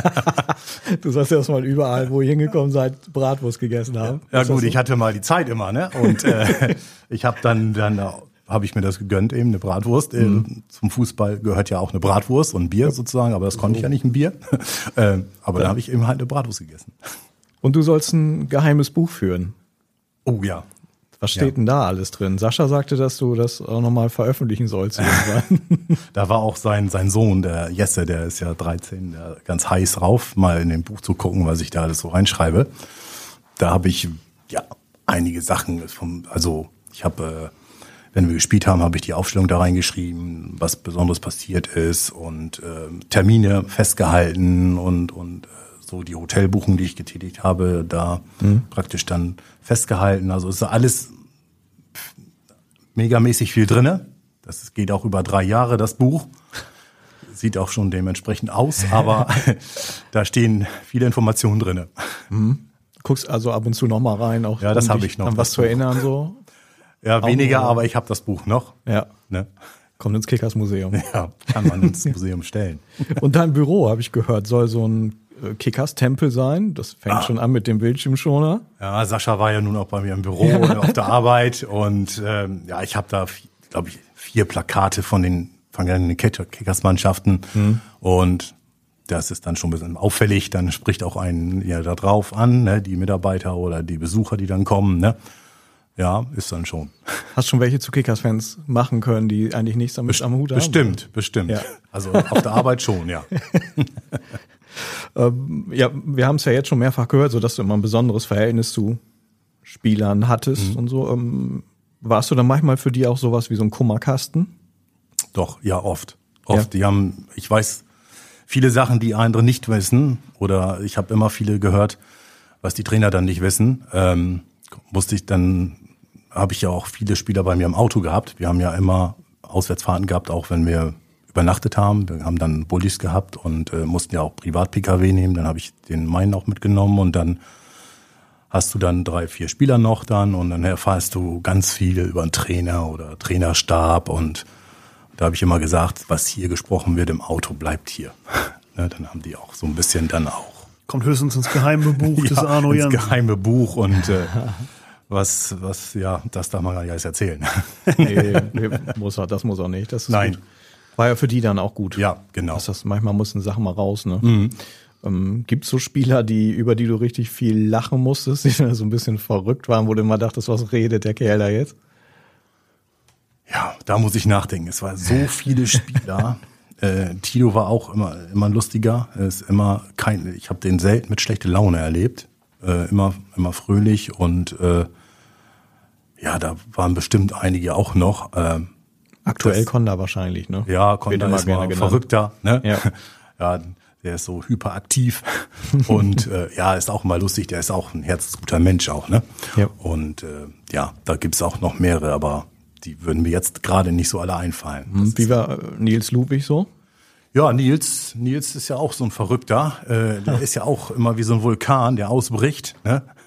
Du sagst erst mal überall, wo ihr hingekommen seid, Bratwurst gegessen haben. Ja, ja gut, so? Ich hatte mal die Zeit immer, ne? Und äh, ich habe dann, dann habe ich mir das gegönnt, eben eine Bratwurst. Mhm. Zum Fußball gehört ja auch eine Bratwurst und ein Bier sozusagen, aber das konnte ich ja nicht, ein Bier. äh, aber ja. Da habe ich eben halt eine Bratwurst gegessen. Und du sollst ein geheimes Buch führen. Oh ja. Was steht ja. denn da alles drin? Sascha sagte, dass du das auch nochmal veröffentlichen sollst. Da war auch sein sein Sohn, der Jesse, der ist ja dreizehn, der ganz heiß drauf, mal in dem Buch zu gucken, was ich da alles so reinschreibe. Da habe ich ja einige Sachen vom, also ich habe, äh, wenn wir gespielt haben, habe ich die Aufstellung da reingeschrieben, was Besonderes passiert ist und äh, Termine festgehalten und und äh, so die Hotelbuchung, die ich getätigt habe, da mhm. praktisch dann festgehalten. Also ist da alles megamäßig viel drinne. Das geht auch über drei Jahre, das Buch. Sieht auch schon dementsprechend aus, aber da stehen viele Informationen drinne. Mhm. Guckst also ab und zu noch mal rein, auch ja, das um habe ich noch. An was zu erinnern so? Ja, auch weniger, aber ich habe das Buch noch. Ja. Ne? Kommt ins Kickers Museum. Ja, kann man ins Museum stellen. Und dein Büro, habe ich gehört, soll so ein Kickers-Tempel sein. Das fängt ah. schon an mit dem Bildschirmschoner. Ja, Sascha war ja nun auch bei mir im Büro ja. auf der Arbeit und ähm, ja, ich habe da, glaube ich, vier Plakate von den vergangenen Kickers-Mannschaften mhm. und das ist dann schon ein bisschen auffällig. Dann spricht auch einen ja da drauf an, ne, die Mitarbeiter oder die Besucher, die dann kommen, ne. Ja, ist dann schon. Hast schon welche zu Kickers-Fans machen können, die eigentlich nichts damit Best- am Hut haben? Bestimmt, bestimmt. Ja. Also auf der Arbeit schon, ja. ähm, ja, wir haben es ja jetzt schon mehrfach gehört, so dass du immer ein besonderes Verhältnis zu Spielern hattest mhm. und so. Ähm, warst du dann manchmal für die auch sowas wie so ein Kummerkasten? Doch, ja, oft. Oft. Ja. Die haben, ich weiß viele Sachen, die andere nicht wissen, oder ich habe immer viele gehört, was die Trainer dann nicht wissen. Ähm, musste ich dann, habe ich ja auch viele Spieler bei mir im Auto gehabt. Wir haben ja immer Auswärtsfahrten gehabt, auch wenn wir übernachtet haben. Wir haben dann Bullis gehabt und äh, mussten ja auch Privat-P K W nehmen. Dann habe ich den meinen auch mitgenommen und dann hast du dann drei, vier Spieler noch dann und dann erfährst du ganz viel über einen Trainer oder Trainerstab und da habe ich immer gesagt, was hier gesprochen wird im Auto, bleibt hier. Ne, dann haben die auch so ein bisschen dann auch. Kommt höchstens ins geheime Buch des ja, Arno Jansen. Ins geheime Buch und äh, was, was, ja, das darf man gar nicht alles erzählen. Nee, muss er, das muss er nicht. Das ist Nein. Gut. War ja für die dann auch gut. Ja, genau. Das, das, manchmal mussten Sachen mal raus, ne? Mhm. Ähm, gibt's so Spieler, die, über die du richtig viel lachen musstest, die so ein bisschen verrückt waren, wo du immer dachtest, was redet der Kerl da jetzt? Ja, da muss ich nachdenken. Es waren so viele Spieler. äh, Tito war auch immer, immer ein lustiger. Er ist immer kein, ich habe den selten mit schlechter Laune erlebt. Äh, immer, immer fröhlich und äh, ja, da waren bestimmt einige auch noch. Äh, Aktuell das, Konda wahrscheinlich, ne? Ja, Konda ist mal verrückter, ne? Ja. Ja, der ist so hyperaktiv und äh, ja, ist auch mal lustig. Der ist auch ein herzensguter Mensch auch, ne? Ja. Und äh, ja, da gibt's auch noch mehrere, aber die würden mir jetzt gerade nicht so alle einfallen. Hm, wie war Nils Ludwig so? Ja, Nils, Nils ist ja auch so ein Verrückter. Äh, der ist ja auch immer wie so ein Vulkan, der ausbricht. Ne?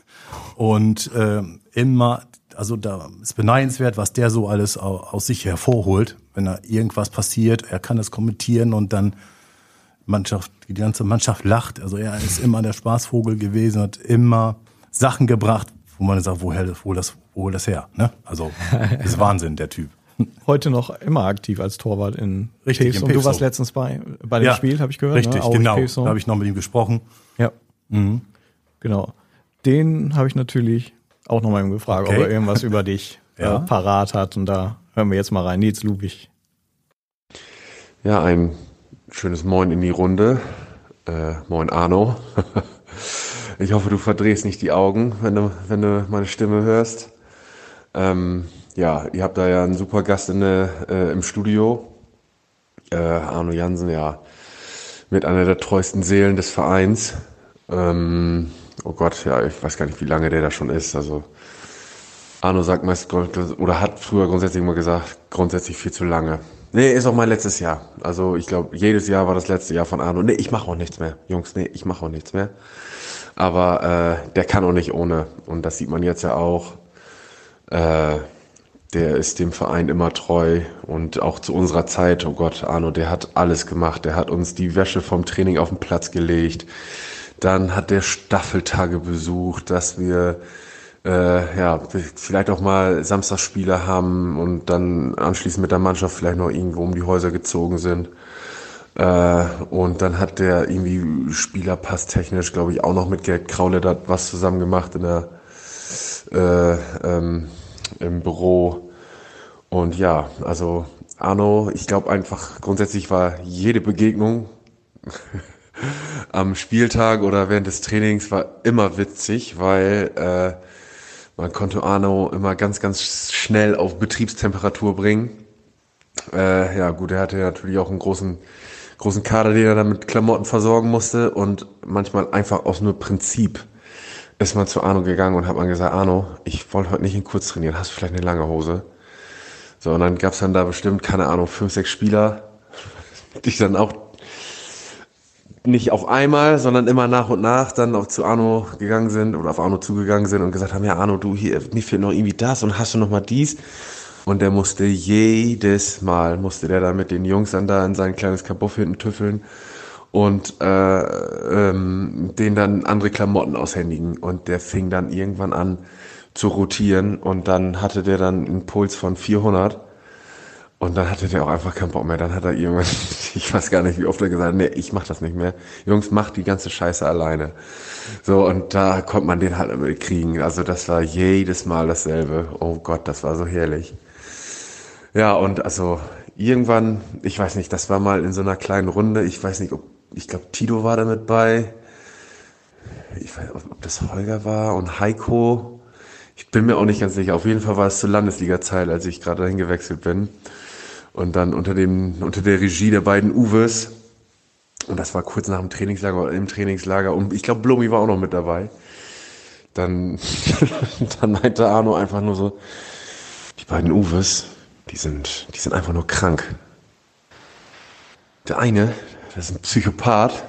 Und äh, immer, also da ist beneidenswert, was der so alles aus sich hervorholt, wenn da irgendwas passiert. Er kann das kommentieren und dann Mannschaft, die ganze Mannschaft lacht. Also er ist immer der Spaßvogel gewesen, hat immer Sachen gebracht, wo man sagt, woher das, wo das, wo holt das her? Ne? Also ist Wahnsinn, der Typ. Heute noch immer aktiv als Torwart in Richtig, Pevsum. in Du warst Pevsum. letztens bei, bei dem Ja, Spiel, habe ich gehört. Richtig, ne? Auch genau. Pevsum. Da habe ich noch mit ihm gesprochen. Ja, Mhm. genau. Den habe ich natürlich auch noch mal ihm gefragt, Okay. ob er irgendwas über dich Ja. äh, parat hat. Und da hören wir jetzt mal rein. Nils Lubich. Ja, ein schönes Moin in die Runde. Äh, moin Arno. Ich hoffe, du verdrehst nicht die Augen, wenn du, wenn du meine Stimme hörst. Ähm, ja, ihr habt da ja einen super Gast in der, äh, im Studio. Äh, Arno Jansen, ja, mit einer der treuesten Seelen des Vereins. Ähm, oh Gott, ja, ich weiß gar nicht, wie lange der da schon ist. Also Arno sagt meist, oder hat früher grundsätzlich immer gesagt, grundsätzlich viel zu lange. Nee, ist auch mein letztes Jahr. Also ich glaube, jedes Jahr war das letzte Jahr von Arno. Nee, ich mache auch nichts mehr. Jungs, nee, ich mache auch nichts mehr. Aber äh, der kann auch nicht ohne. Und das sieht man jetzt ja auch. Äh, der ist dem Verein immer treu. Und auch zu unserer Zeit, oh Gott, Arno, der hat alles gemacht. Der hat uns die Wäsche vom Training auf den Platz gelegt. Dann hat der Staffeltage besucht, dass wir äh, ja vielleicht auch mal Samstagsspiele haben und dann anschließend mit der Mannschaft vielleicht noch irgendwo um die Häuser gezogen sind. Äh, und dann hat der irgendwie spielerpasstechnisch, glaube ich, auch noch mit Gerd Kraule da was zusammen gemacht in der, äh, ähm, im Büro. Und ja, also Arno, ich glaube einfach, grundsätzlich war jede Begegnung am Spieltag oder während des Trainings war immer witzig, weil äh, man konnte Arno immer ganz, ganz schnell auf Betriebstemperatur bringen. Äh, ja gut, er hatte natürlich auch einen großen, großen Kader, den er dann mit Klamotten versorgen musste und manchmal einfach aus nur Prinzip ist man zu Arno gegangen und hat man gesagt, Arno, ich wollte heute nicht in kurz trainieren, hast du vielleicht eine lange Hose? So, und dann gab's dann da bestimmt, keine Ahnung, fünf, sechs Spieler, die dann auch nicht auf einmal, sondern immer nach und nach dann auch zu Arno gegangen sind oder auf Arno zugegangen sind und gesagt haben, ja Arno, du hier, mir fehlt noch irgendwie das und hast du noch mal dies? Und der musste jedes Mal, musste der dann mit den Jungs dann da in sein kleines Kabuff hinten tüffeln und äh, ähm, denen dann andere Klamotten aushändigen. Und der fing dann irgendwann an zu rotieren und dann hatte der dann einen Puls von vierhundert. Und dann hatte der auch einfach keinen Bock mehr. Dann hat er irgendwann, ich weiß gar nicht, wie oft er gesagt hat, nee, ich mach das nicht mehr. Jungs, macht die ganze Scheiße alleine. So, und da konnte man den halt immer kriegen. Also das war jedes Mal dasselbe. Oh Gott, das war so herrlich. Ja, und also irgendwann, ich weiß nicht, das war mal in so einer kleinen Runde. Ich weiß nicht, ob, ich glaube, Tito war da mit bei. Ich weiß nicht, ob das Holger war und Heiko. Ich bin mir auch nicht ganz sicher. Auf jeden Fall war es zur Landesliga-Zeit, als ich gerade dahin gewechselt bin. Und dann unter dem, unter der Regie der beiden Uwes. Und das war kurz nach dem Trainingslager oder im Trainingslager. Und ich glaube, Blumi war auch noch mit dabei. Dann, dann meinte Arno einfach nur so, die beiden Uwes, die sind, die sind einfach nur krank. Der eine, das ist ein Psychopath.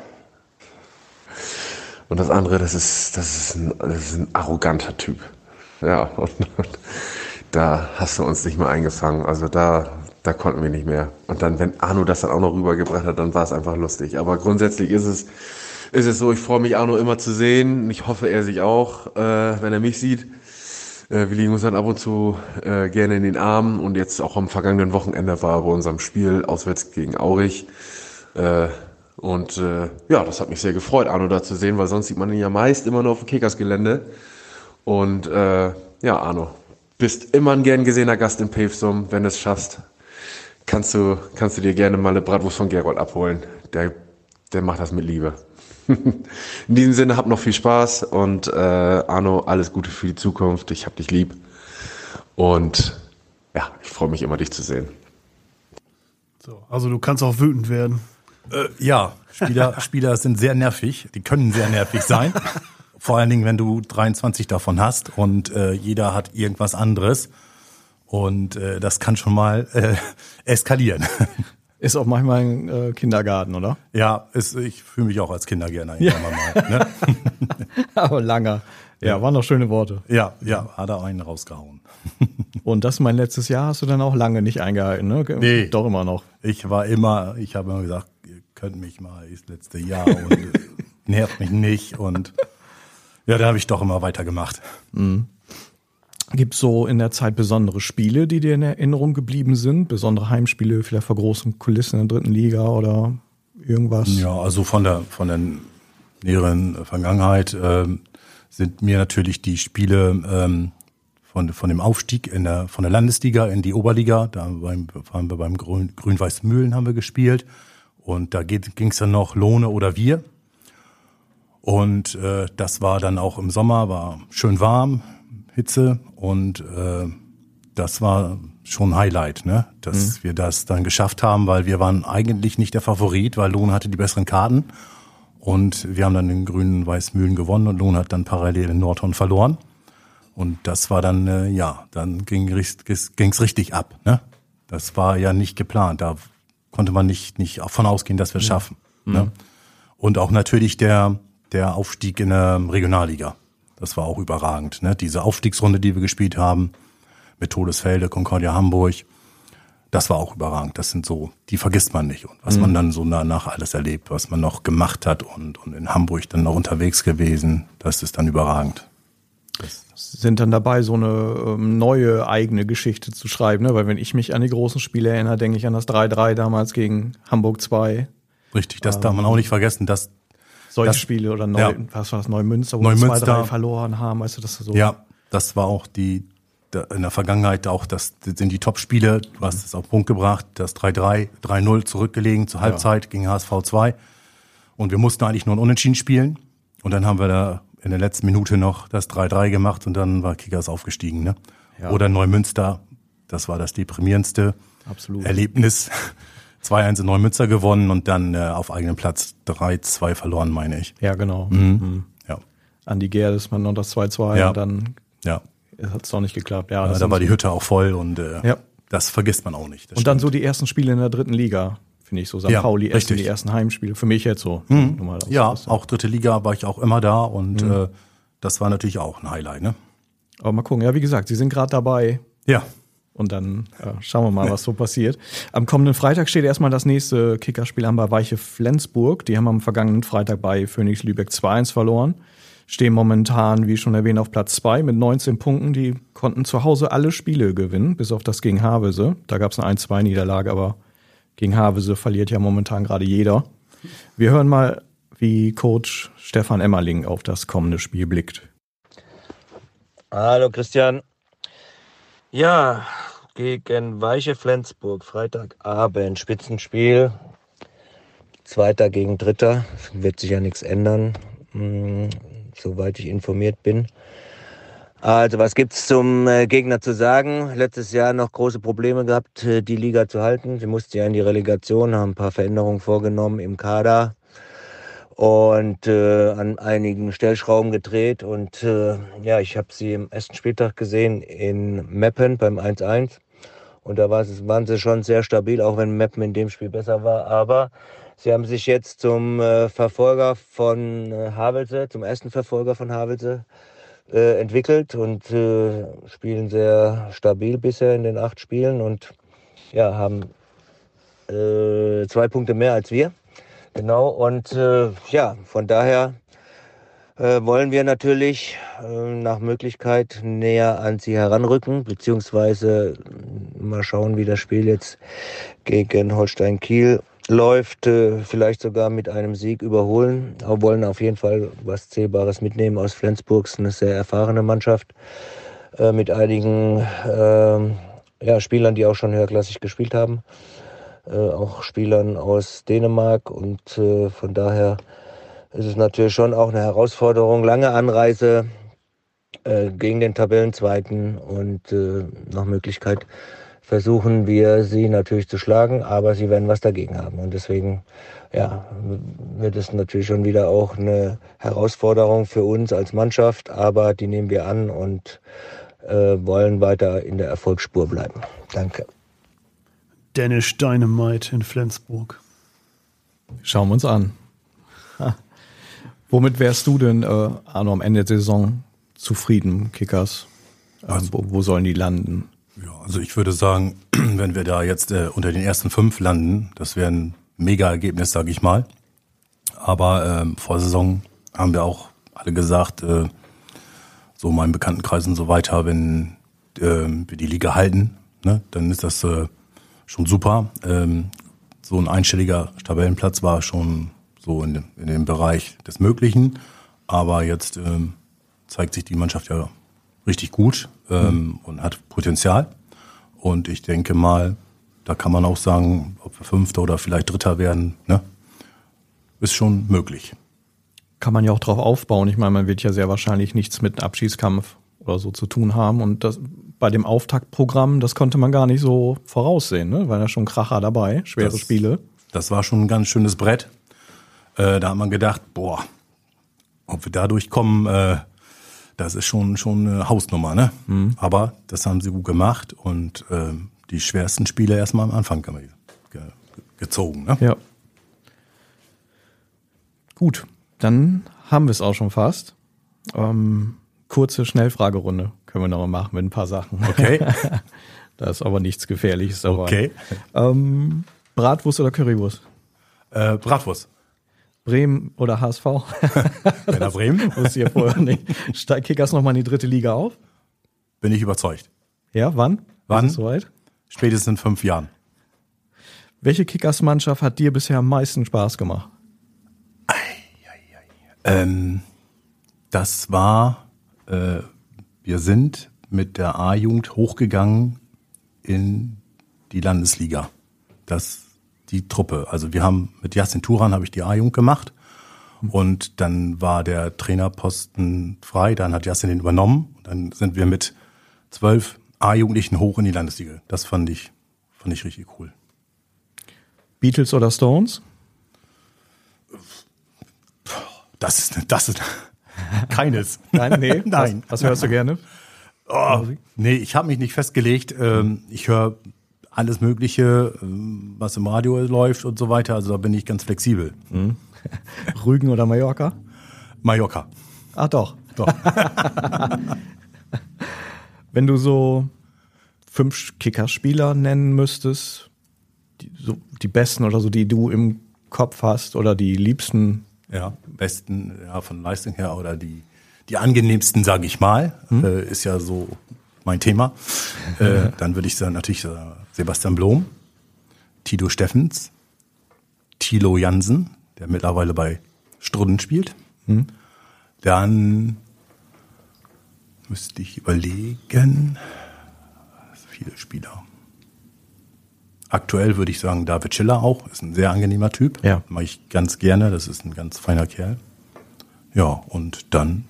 Und das andere, das ist, das ist ein, das ist ein arroganter Typ. Ja, und, und da hast du uns nicht mehr eingefangen. Also da, da konnten wir nicht mehr. Und dann, wenn Arno das dann auch noch rübergebracht hat, dann war es einfach lustig. Aber grundsätzlich ist es, ist es so, ich freue mich, Arno immer zu sehen. Ich hoffe, er sich auch, äh, wenn er mich sieht. Äh, wir liegen uns dann ab und zu äh, gerne in den Armen. Und jetzt auch am vergangenen Wochenende war er bei unserem Spiel auswärts gegen Aurich. Äh, und äh, ja, das hat mich sehr gefreut, Arno da zu sehen, weil sonst sieht man ihn ja meist immer nur auf dem Kickers-Gelände. Und äh, ja, Arno, bist immer ein gern gesehener Gast in Pevsum. Wenn du es schaffst, kannst du, kannst du dir gerne mal eine Bratwurst von Gerold abholen. Der, der macht das mit Liebe. In diesem Sinne, hab noch viel Spaß und äh, Arno, alles Gute für die Zukunft. Ich hab dich lieb. Und ja, ich freue mich immer, dich zu sehen. So, also du kannst auch wütend werden. Äh, ja, Spieler, Spieler sind sehr nervig. Die können sehr nervig sein. Vor allen Dingen, wenn du dreiundzwanzig davon hast und äh, jeder hat irgendwas anderes. Und äh, das kann schon mal äh, eskalieren. Ist auch manchmal ein äh, Kindergarten, oder? Ja, ist, ich fühle mich auch als Kindergärtner. Ja. Mal, ne? Aber langer, Ja, waren doch schöne Worte. Ja, ja, hat er einen rausgehauen. Und das mein letztes Jahr hast du dann auch lange nicht eingehalten, ne? Nee. Doch immer noch. Ich war immer, ich habe immer gesagt, ihr könnt mich mal das letzte Jahr und nervt mich nicht. Und ja, da habe ich doch immer weitergemacht. Mhm. Gibt es so in der Zeit besondere Spiele, die dir in Erinnerung geblieben sind? Besondere Heimspiele, vielleicht vor großen Kulissen in der dritten Liga oder irgendwas? Ja, also von der von der näheren Vergangenheit ähm, sind mir natürlich die Spiele ähm, von von dem Aufstieg in der von der Landesliga in die Oberliga. Da beim, waren wir beim Grün, Grün-Weiß Mühlen haben wir gespielt und da ging es dann noch Lohne oder wir. Und äh, das war dann auch im Sommer, war schön warm. Hitze und äh, das war schon ein Highlight, ne, dass mhm. wir das dann geschafft haben, weil wir waren eigentlich nicht der Favorit, weil Lohn hatte die besseren Karten und wir haben dann den grünen Weißmühlen gewonnen und Lohn hat dann parallel in Nordhorn verloren und das war dann, äh, ja, dann ging ging's richtig ab, ne, das war ja nicht geplant, da konnte man nicht nicht davon ausgehen, dass wir es schaffen, mhm. ne, und auch natürlich der der Aufstieg in der Regionalliga. Das war auch überragend, ne? Diese Aufstiegsrunde, die wir gespielt haben, mit Todesfelde, Concordia Hamburg, das war auch überragend. Das sind so, die vergisst man nicht. Und was mhm. man dann so danach alles erlebt, was man noch gemacht hat und, und in Hamburg dann noch unterwegs gewesen, das ist dann überragend. Das sind dann dabei, so eine ähm, neue eigene Geschichte zu schreiben, ne? Weil wenn ich mich an die großen Spiele erinnere, denke ich an das drei drei damals gegen Hamburg zwei. Richtig, das ähm, darf man auch nicht vergessen, dass solche das, Spiele oder Neu, ja. was war das, Neumünster, wo Neumünster, wir zwei drei verloren haben, weißt du, das so. Ja, das war auch die, in der Vergangenheit auch, das sind die Top-Spiele, du hast es auf den Punkt gebracht, das drei drei, drei null zurückgelegen zur Halbzeit ja. gegen H S V zwei und wir mussten eigentlich nur ein Unentschieden spielen und dann haben wir da in der letzten Minute noch das drei drei gemacht und dann war Kickers aufgestiegen, ne? Ja. Oder Neumünster, das war das deprimierendste Absolut. Erlebnis. zwei eins in Neumünster gewonnen und dann äh, auf eigenem Platz drei zwei verloren, meine ich. Ja, genau. Mhm. Mhm. Ja. Andi Gerdes, man noch das zwei zwei ja. und dann ja. hat es doch nicht geklappt. Ja, ja, das da war so die Hütte auch voll und äh, ja. das vergisst man auch nicht. Und dann so die ersten Spiele in der dritten Liga, finde ich so. Sankt ja, Pauli, erst richtig. Die ersten Heimspiele. Für mich jetzt so. Mhm. Normal ja, auch dritte Liga war ich auch immer da und mhm. äh, das war natürlich auch ein Highlight, ne? Aber mal gucken. Ja, wie gesagt, Sie sind gerade dabei. Ja. Und dann ja, schauen wir mal, was so passiert. Am kommenden Freitag steht erstmal das nächste Kickerspiel an bei Weiche Flensburg. Die haben am vergangenen Freitag bei Phoenix Lübeck zwei eins verloren. Stehen momentan, wie schon erwähnt, auf Platz zwei mit neunzehn Punkten. Die konnten zu Hause alle Spiele gewinnen, bis auf das gegen Havelse. Da gab es eine eins zwei Niederlage, aber gegen Havelse verliert ja momentan gerade jeder. Wir hören mal, wie Coach Stefan Emmerling auf das kommende Spiel blickt. Hallo Christian. Ja, gegen Weiche Flensburg, Freitagabend, Spitzenspiel. Zweiter gegen Dritter, wird sich ja nichts ändern, mh, soweit ich informiert bin. Also was gibt's zum äh, Gegner zu sagen? Letztes Jahr noch große Probleme gehabt, äh, die Liga zu halten. Sie mussten ja in die Relegation, haben ein paar Veränderungen vorgenommen im Kader und äh, an einigen Stellschrauben gedreht. Und äh, ja, ich habe sie im ersten Spieltag gesehen in Meppen beim eins eins. Und da war es, waren sie schon sehr stabil, auch wenn Meppen in dem Spiel besser war. Aber sie haben sich jetzt zum äh, Verfolger von äh, Havelse, zum ersten Verfolger von Havelse äh, entwickelt und äh, spielen sehr stabil bisher in den acht Spielen und ja, haben äh, zwei Punkte mehr als wir. Genau, und äh, ja, von daher äh, wollen wir natürlich äh, nach Möglichkeit näher an sie heranrücken, beziehungsweise mal schauen, wie das Spiel jetzt gegen Holstein Kiel läuft, äh, vielleicht sogar mit einem Sieg überholen. Aber wollen auf jeden Fall was Zählbares mitnehmen aus Flensburg, eine sehr erfahrene Mannschaft äh, mit einigen äh, ja, Spielern, die auch schon höherklassig gespielt haben. Äh, auch Spielern aus Dänemark und äh, von daher ist es natürlich schon auch eine Herausforderung. Lange Anreise äh, gegen den Tabellenzweiten und äh, nach Möglichkeit versuchen wir sie natürlich zu schlagen, aber sie werden was dagegen haben und deswegen ja, wird es natürlich schon wieder auch eine Herausforderung für uns als Mannschaft, aber die nehmen wir an und äh, wollen weiter in der Erfolgsspur bleiben. Danke. Danish Dynamite in Flensburg. Schauen wir uns an. Ha. Womit wärst du denn, äh, Arno, am Ende der Saison zufrieden, Kickers? Also, wo, wo sollen die landen? Ja, also ich würde sagen, wenn wir da jetzt äh, unter den ersten fünf landen, das wäre ein Mega-Ergebnis, sage ich mal. Aber ähm, vor Saison haben wir auch alle gesagt, äh, so in meinem Bekanntenkreis und so weiter, wenn äh, wir die Liga halten, ne, dann ist das äh, schon super. Ähm, so ein einstelliger Tabellenplatz war schon so in dem, in dem Bereich des Möglichen. Aber jetzt ähm, zeigt sich die Mannschaft ja richtig gut ähm, mhm. und hat Potenzial. Und ich denke mal, da kann man auch sagen, ob wir Fünfter oder vielleicht Dritter werden, ne, ist schon möglich. Kann man ja auch drauf aufbauen. Ich meine, man wird ja sehr wahrscheinlich nichts mit Abschießkampf oder so zu tun haben. Und das bei dem Auftaktprogramm, das konnte man gar nicht so voraussehen, ne? War ja schon Kracher dabei, schwere das, Spiele. Das war schon ein ganz schönes Brett. Äh, da hat man gedacht, boah, ob wir da durchkommen, äh, das ist schon schon eine Hausnummer, ne? Mhm. Aber das haben sie gut gemacht und äh, die schwersten Spiele erstmal am Anfang ge- ge- gezogen, ne? Ja. Gut, dann haben wir es auch schon fast. Ähm, kurze Schnellfragerunde können wir noch mal machen mit ein paar Sachen. Okay. Da ist aber nichts Gefährliches dabei. Okay. Ähm, Bratwurst oder Currywurst? Äh, Bratwurst. Bremen oder H S V? Werder Bremen. Wusste ich ja vorher nicht. Steigt Kickers nochmal in die dritte Liga auf? Bin ich überzeugt. Ja, wann? Wann? Ist es soweit? Spätestens in fünf Jahren. Welche Kickers-Mannschaft hat dir bisher am meisten Spaß gemacht? Ähm, das war, äh, wir sind mit der A-Jugend hochgegangen in die Landesliga. Das, die Truppe. Also wir haben mit Yassin Turan habe ich die A-Jugend gemacht und dann war der Trainerposten frei. Dann hat Yassin den übernommen. Und dann sind wir mit zwölf A-Jugendlichen hoch in die Landesliga. Das fand ich, fand ich richtig cool. Beatles oder Stones? Das ist, das ist keines. Nein, nee. Nein. Was, was hörst du gerne? Oh, nee, ich habe mich nicht festgelegt. Ich höre alles Mögliche, was im Radio läuft und so weiter. Also da bin ich ganz flexibel. Mhm. Rügen oder Mallorca? Mallorca. Ach doch. Doch. Wenn du so fünf Kicker-Spieler nennen müsstest, die, so die besten oder so, die du im Kopf hast oder die liebsten. Ja, besten, ja, von Leistung her oder die, die angenehmsten, sage ich mal, hm? äh, ist ja so mein Thema. äh, dann würde ich sagen, natürlich äh, Sebastian Blom, Tito Steffens, Thilo Jansen, der mittlerweile bei Strudden spielt. Hm? Dann müsste ich überlegen, viele Spieler. Aktuell würde ich sagen, David Schiller auch, ist ein sehr angenehmer Typ. Ja. Mache ich ganz gerne, das ist ein ganz feiner Kerl. Ja, und dann,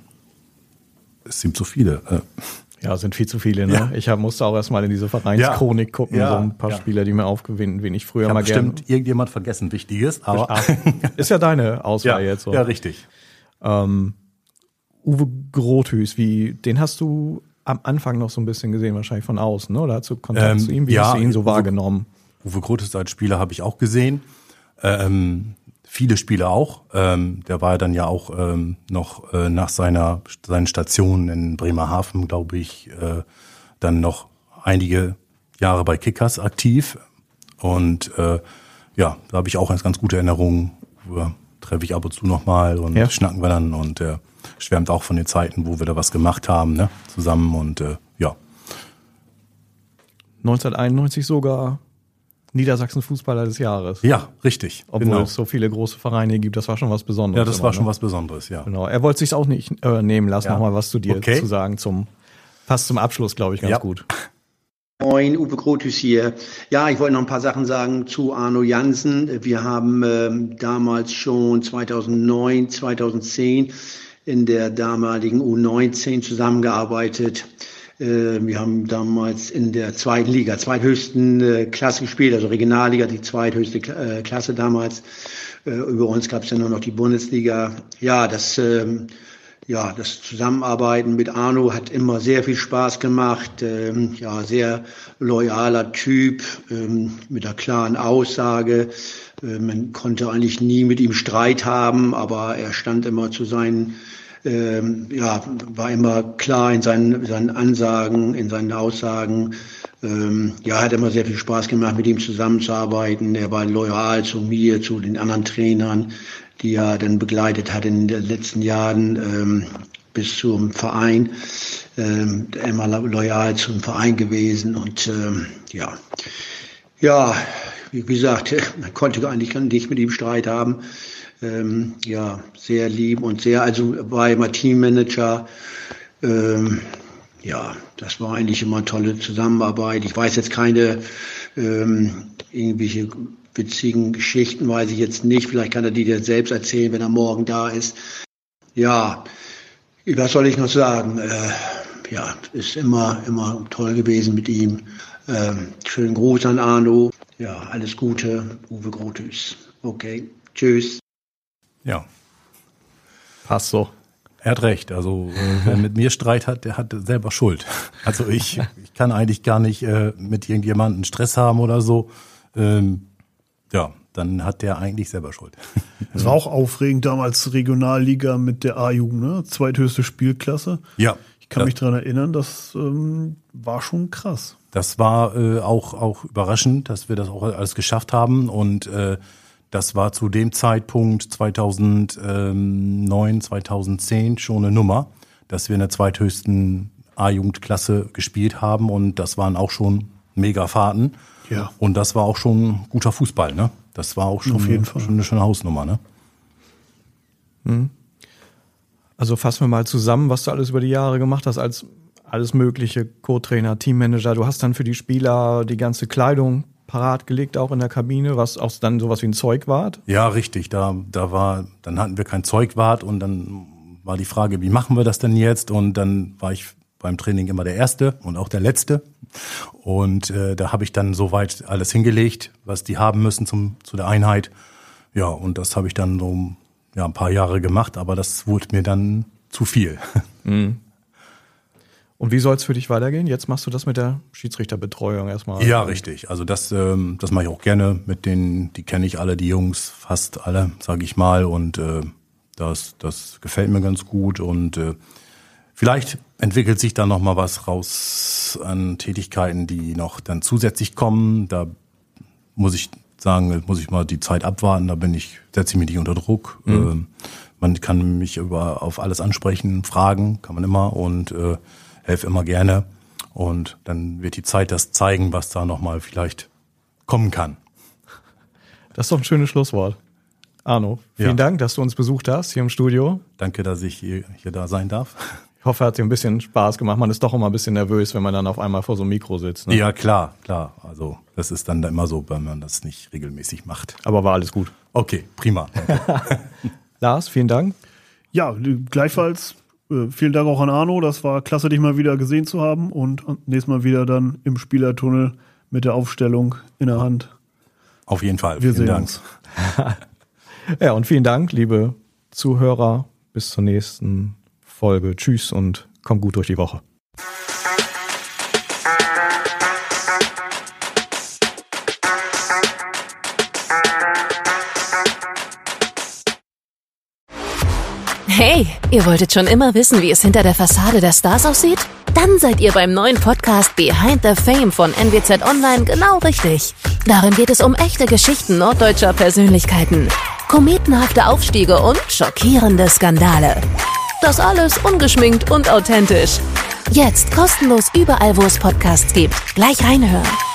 es sind zu viele. Ja, sind viel zu viele. Ne? Ja. Ich hab, musste auch erstmal in diese Vereinschronik gucken, Ja. so ein paar Ja. Spieler, die mir aufgewinnen, wen ich früher Ich mal habe gerne. bestimmt irgendjemand vergessen, Wichtiges, aber Ah, ist ja deine Auswahl ja, jetzt. So. ja, richtig. Ähm, Uwe Grothüß, wie, den hast du am Anfang noch so ein bisschen gesehen, wahrscheinlich von außen, ne? Oder hast du Kontakt Ähm, zu ihm? Wie ja, hast du ihn so Uwe- wahrgenommen? Uwe Grothüß als Spieler habe ich auch gesehen. Ähm, viele Spieler auch. Ähm, der war dann ja auch ähm, noch äh, nach seiner seinen Stationen in Bremerhaven, glaube ich, äh, dann noch einige Jahre bei Kickers aktiv. Und äh, ja, da habe ich auch ganz, ganz gute Erinnerungen. Wo treffe ich ab und zu nochmal und Ja. schnacken wir dann und äh, schwärmt auch von den Zeiten, wo wir da was gemacht haben, ne, zusammen und äh, ja. neunzehnhunderteinundneunzig sogar Niedersachsen Fußballer des Jahres. Ja, richtig. Obwohl genau. es so viele große Vereine gibt, das war schon was Besonderes. Ja, das immer, war schon ne? was Besonderes, ja. Genau. Er wollte sich auch nicht äh, nehmen lassen, Ja. nochmal was zu dir Okay. zu sagen, zum fast zum Abschluss, glaube ich, ganz Ja. gut. Moin, Uwe Grothüß hier. Ja, ich wollte noch ein paar Sachen sagen zu Arno Jansen. Wir haben ähm, damals schon zweitausendneun, zweitausendzehn in der damaligen U neunzehn zusammengearbeitet. Äh, wir haben damals in der zweiten Liga, zweithöchsten äh, Klasse gespielt, also Regionalliga, die zweithöchste äh, Klasse damals. Äh, über uns gab es ja nur noch die Bundesliga. Ja, das... Ähm, Ja, das Zusammenarbeiten mit Arno hat immer sehr viel Spaß gemacht. Ähm, ja, sehr loyaler Typ, ähm, mit einer klaren Aussage. Äh, man konnte eigentlich nie mit ihm Streit haben, aber er stand immer zu seinen ähm, ja, war immer klar in seinen, seinen Ansagen, in seinen Aussagen. Ähm, ja, hat immer sehr viel Spaß gemacht, mit ihm zusammenzuarbeiten. Er war loyal zu mir, zu den anderen Trainern, die er dann begleitet hat in den letzten Jahren ähm, bis zum Verein. Ähm, immer loyal zum Verein gewesen und ähm, ja, ja, wie gesagt, man konnte eigentlich nicht mit ihm Streit haben. Ähm, ja, sehr lieb und sehr, also war immer Teammanager. Ähm, ja, das war eigentlich immer eine tolle Zusammenarbeit. Ich weiß jetzt keine ähm, irgendwelche witzigen Geschichten, weiß ich jetzt nicht. Vielleicht kann er die dir selbst erzählen, wenn er morgen da ist. Ja, was soll ich noch sagen? Äh, ja, ist immer, immer toll gewesen mit ihm. Ähm, schönen Gruß an Arno. Ja, alles Gute, Uwe Grothus. Okay, tschüss. Ja. Passt so. Er hat recht. Also äh, wer mit mir Streit hat, der hat selber Schuld. Also ich, ich kann eigentlich gar nicht äh, mit irgendjemandem Stress haben oder so. Ähm, ja, dann hat der eigentlich selber Schuld. Es war auch aufregend damals Regionalliga mit der A-Jugend, ne? Zweithöchste Spielklasse. Ja. Ich kann mich daran erinnern, das ähm, war schon krass. Das war äh, auch auch überraschend, dass wir das auch alles geschafft haben und äh, das war zu dem Zeitpunkt zweitausendneun, zweitausendzehn schon eine Nummer, dass wir in der zweithöchsten A-Jugendklasse gespielt haben und das waren auch schon Mega-Fahrten. Ja. Und das war auch schon guter Fußball, ne? Das war auch schon, Auf jeden eine, Fall. schon eine schöne Hausnummer, ne? Mhm. Also fassen wir mal zusammen, was du alles über die Jahre gemacht hast als alles mögliche, Co-Trainer, Teammanager. Du hast dann für die Spieler die ganze Kleidung parat gelegt, auch in der Kabine, was auch dann sowas wie ein Zeugwart. Ja, richtig. Da, da war, dann hatten wir kein Zeugwart und dann war die Frage, wie machen wir das denn jetzt? Und dann war ich beim Training immer der Erste und auch der Letzte. Und äh, da habe ich dann soweit alles hingelegt, was die haben müssen zum zu der Einheit. Ja, und das habe ich dann so ja, ein paar Jahre gemacht, aber das wurde mir dann zu viel. Mhm. Und wie soll es für dich weitergehen? Jetzt machst du das mit der Schiedsrichterbetreuung erstmal. Ja, richtig. Also das, ähm, das mache ich auch gerne mit denen, die kenne ich alle, die Jungs, fast alle, sage ich mal. Und äh, das, das gefällt mir ganz gut. Und äh, vielleicht entwickelt sich da noch mal was raus an Tätigkeiten, die noch dann zusätzlich kommen. Da muss ich sagen, muss ich mal die Zeit abwarten. Da bin ich, setze ich mich nicht unter Druck. Mhm. Äh, man kann mich über auf alles ansprechen, fragen, kann man immer und äh, helfe immer gerne. Und dann wird die Zeit das zeigen, was da noch mal vielleicht kommen kann. Das ist doch ein schönes Schlusswort. Arno, vielen Ja. Dank, dass du uns besucht hast hier im Studio. Danke, dass ich hier, hier da sein darf. Ich hoffe, hat dir ein bisschen Spaß gemacht. Man ist doch immer ein bisschen nervös, wenn man dann auf einmal vor so einem Mikro sitzt. Ne? Ja, klar, klar. Also das ist dann immer so, wenn man das nicht regelmäßig macht. Aber war alles gut. Okay, prima. Lars, vielen Dank. Ja, gleichfalls äh, vielen Dank auch an Arno. Das war klasse, dich mal wieder gesehen zu haben. Und nächstes Mal wieder dann im Spielertunnel mit der Aufstellung in der Hand. Auf jeden Fall. Wir vielen sehen Dank. uns. Ja, und vielen Dank, liebe Zuhörer. Bis zur nächsten Folge. Tschüss und komm gut durch die Woche. Hey, ihr wolltet schon immer wissen, wie es hinter der Fassade der Stars aussieht? Dann seid ihr beim neuen Podcast Behind the Fame von N W Z Online genau richtig. Darin geht es um echte Geschichten norddeutscher Persönlichkeiten, kometenhafte Aufstiege und schockierende Skandale. Das alles ungeschminkt und authentisch. Jetzt kostenlos überall, wo es Podcasts gibt. Gleich reinhören.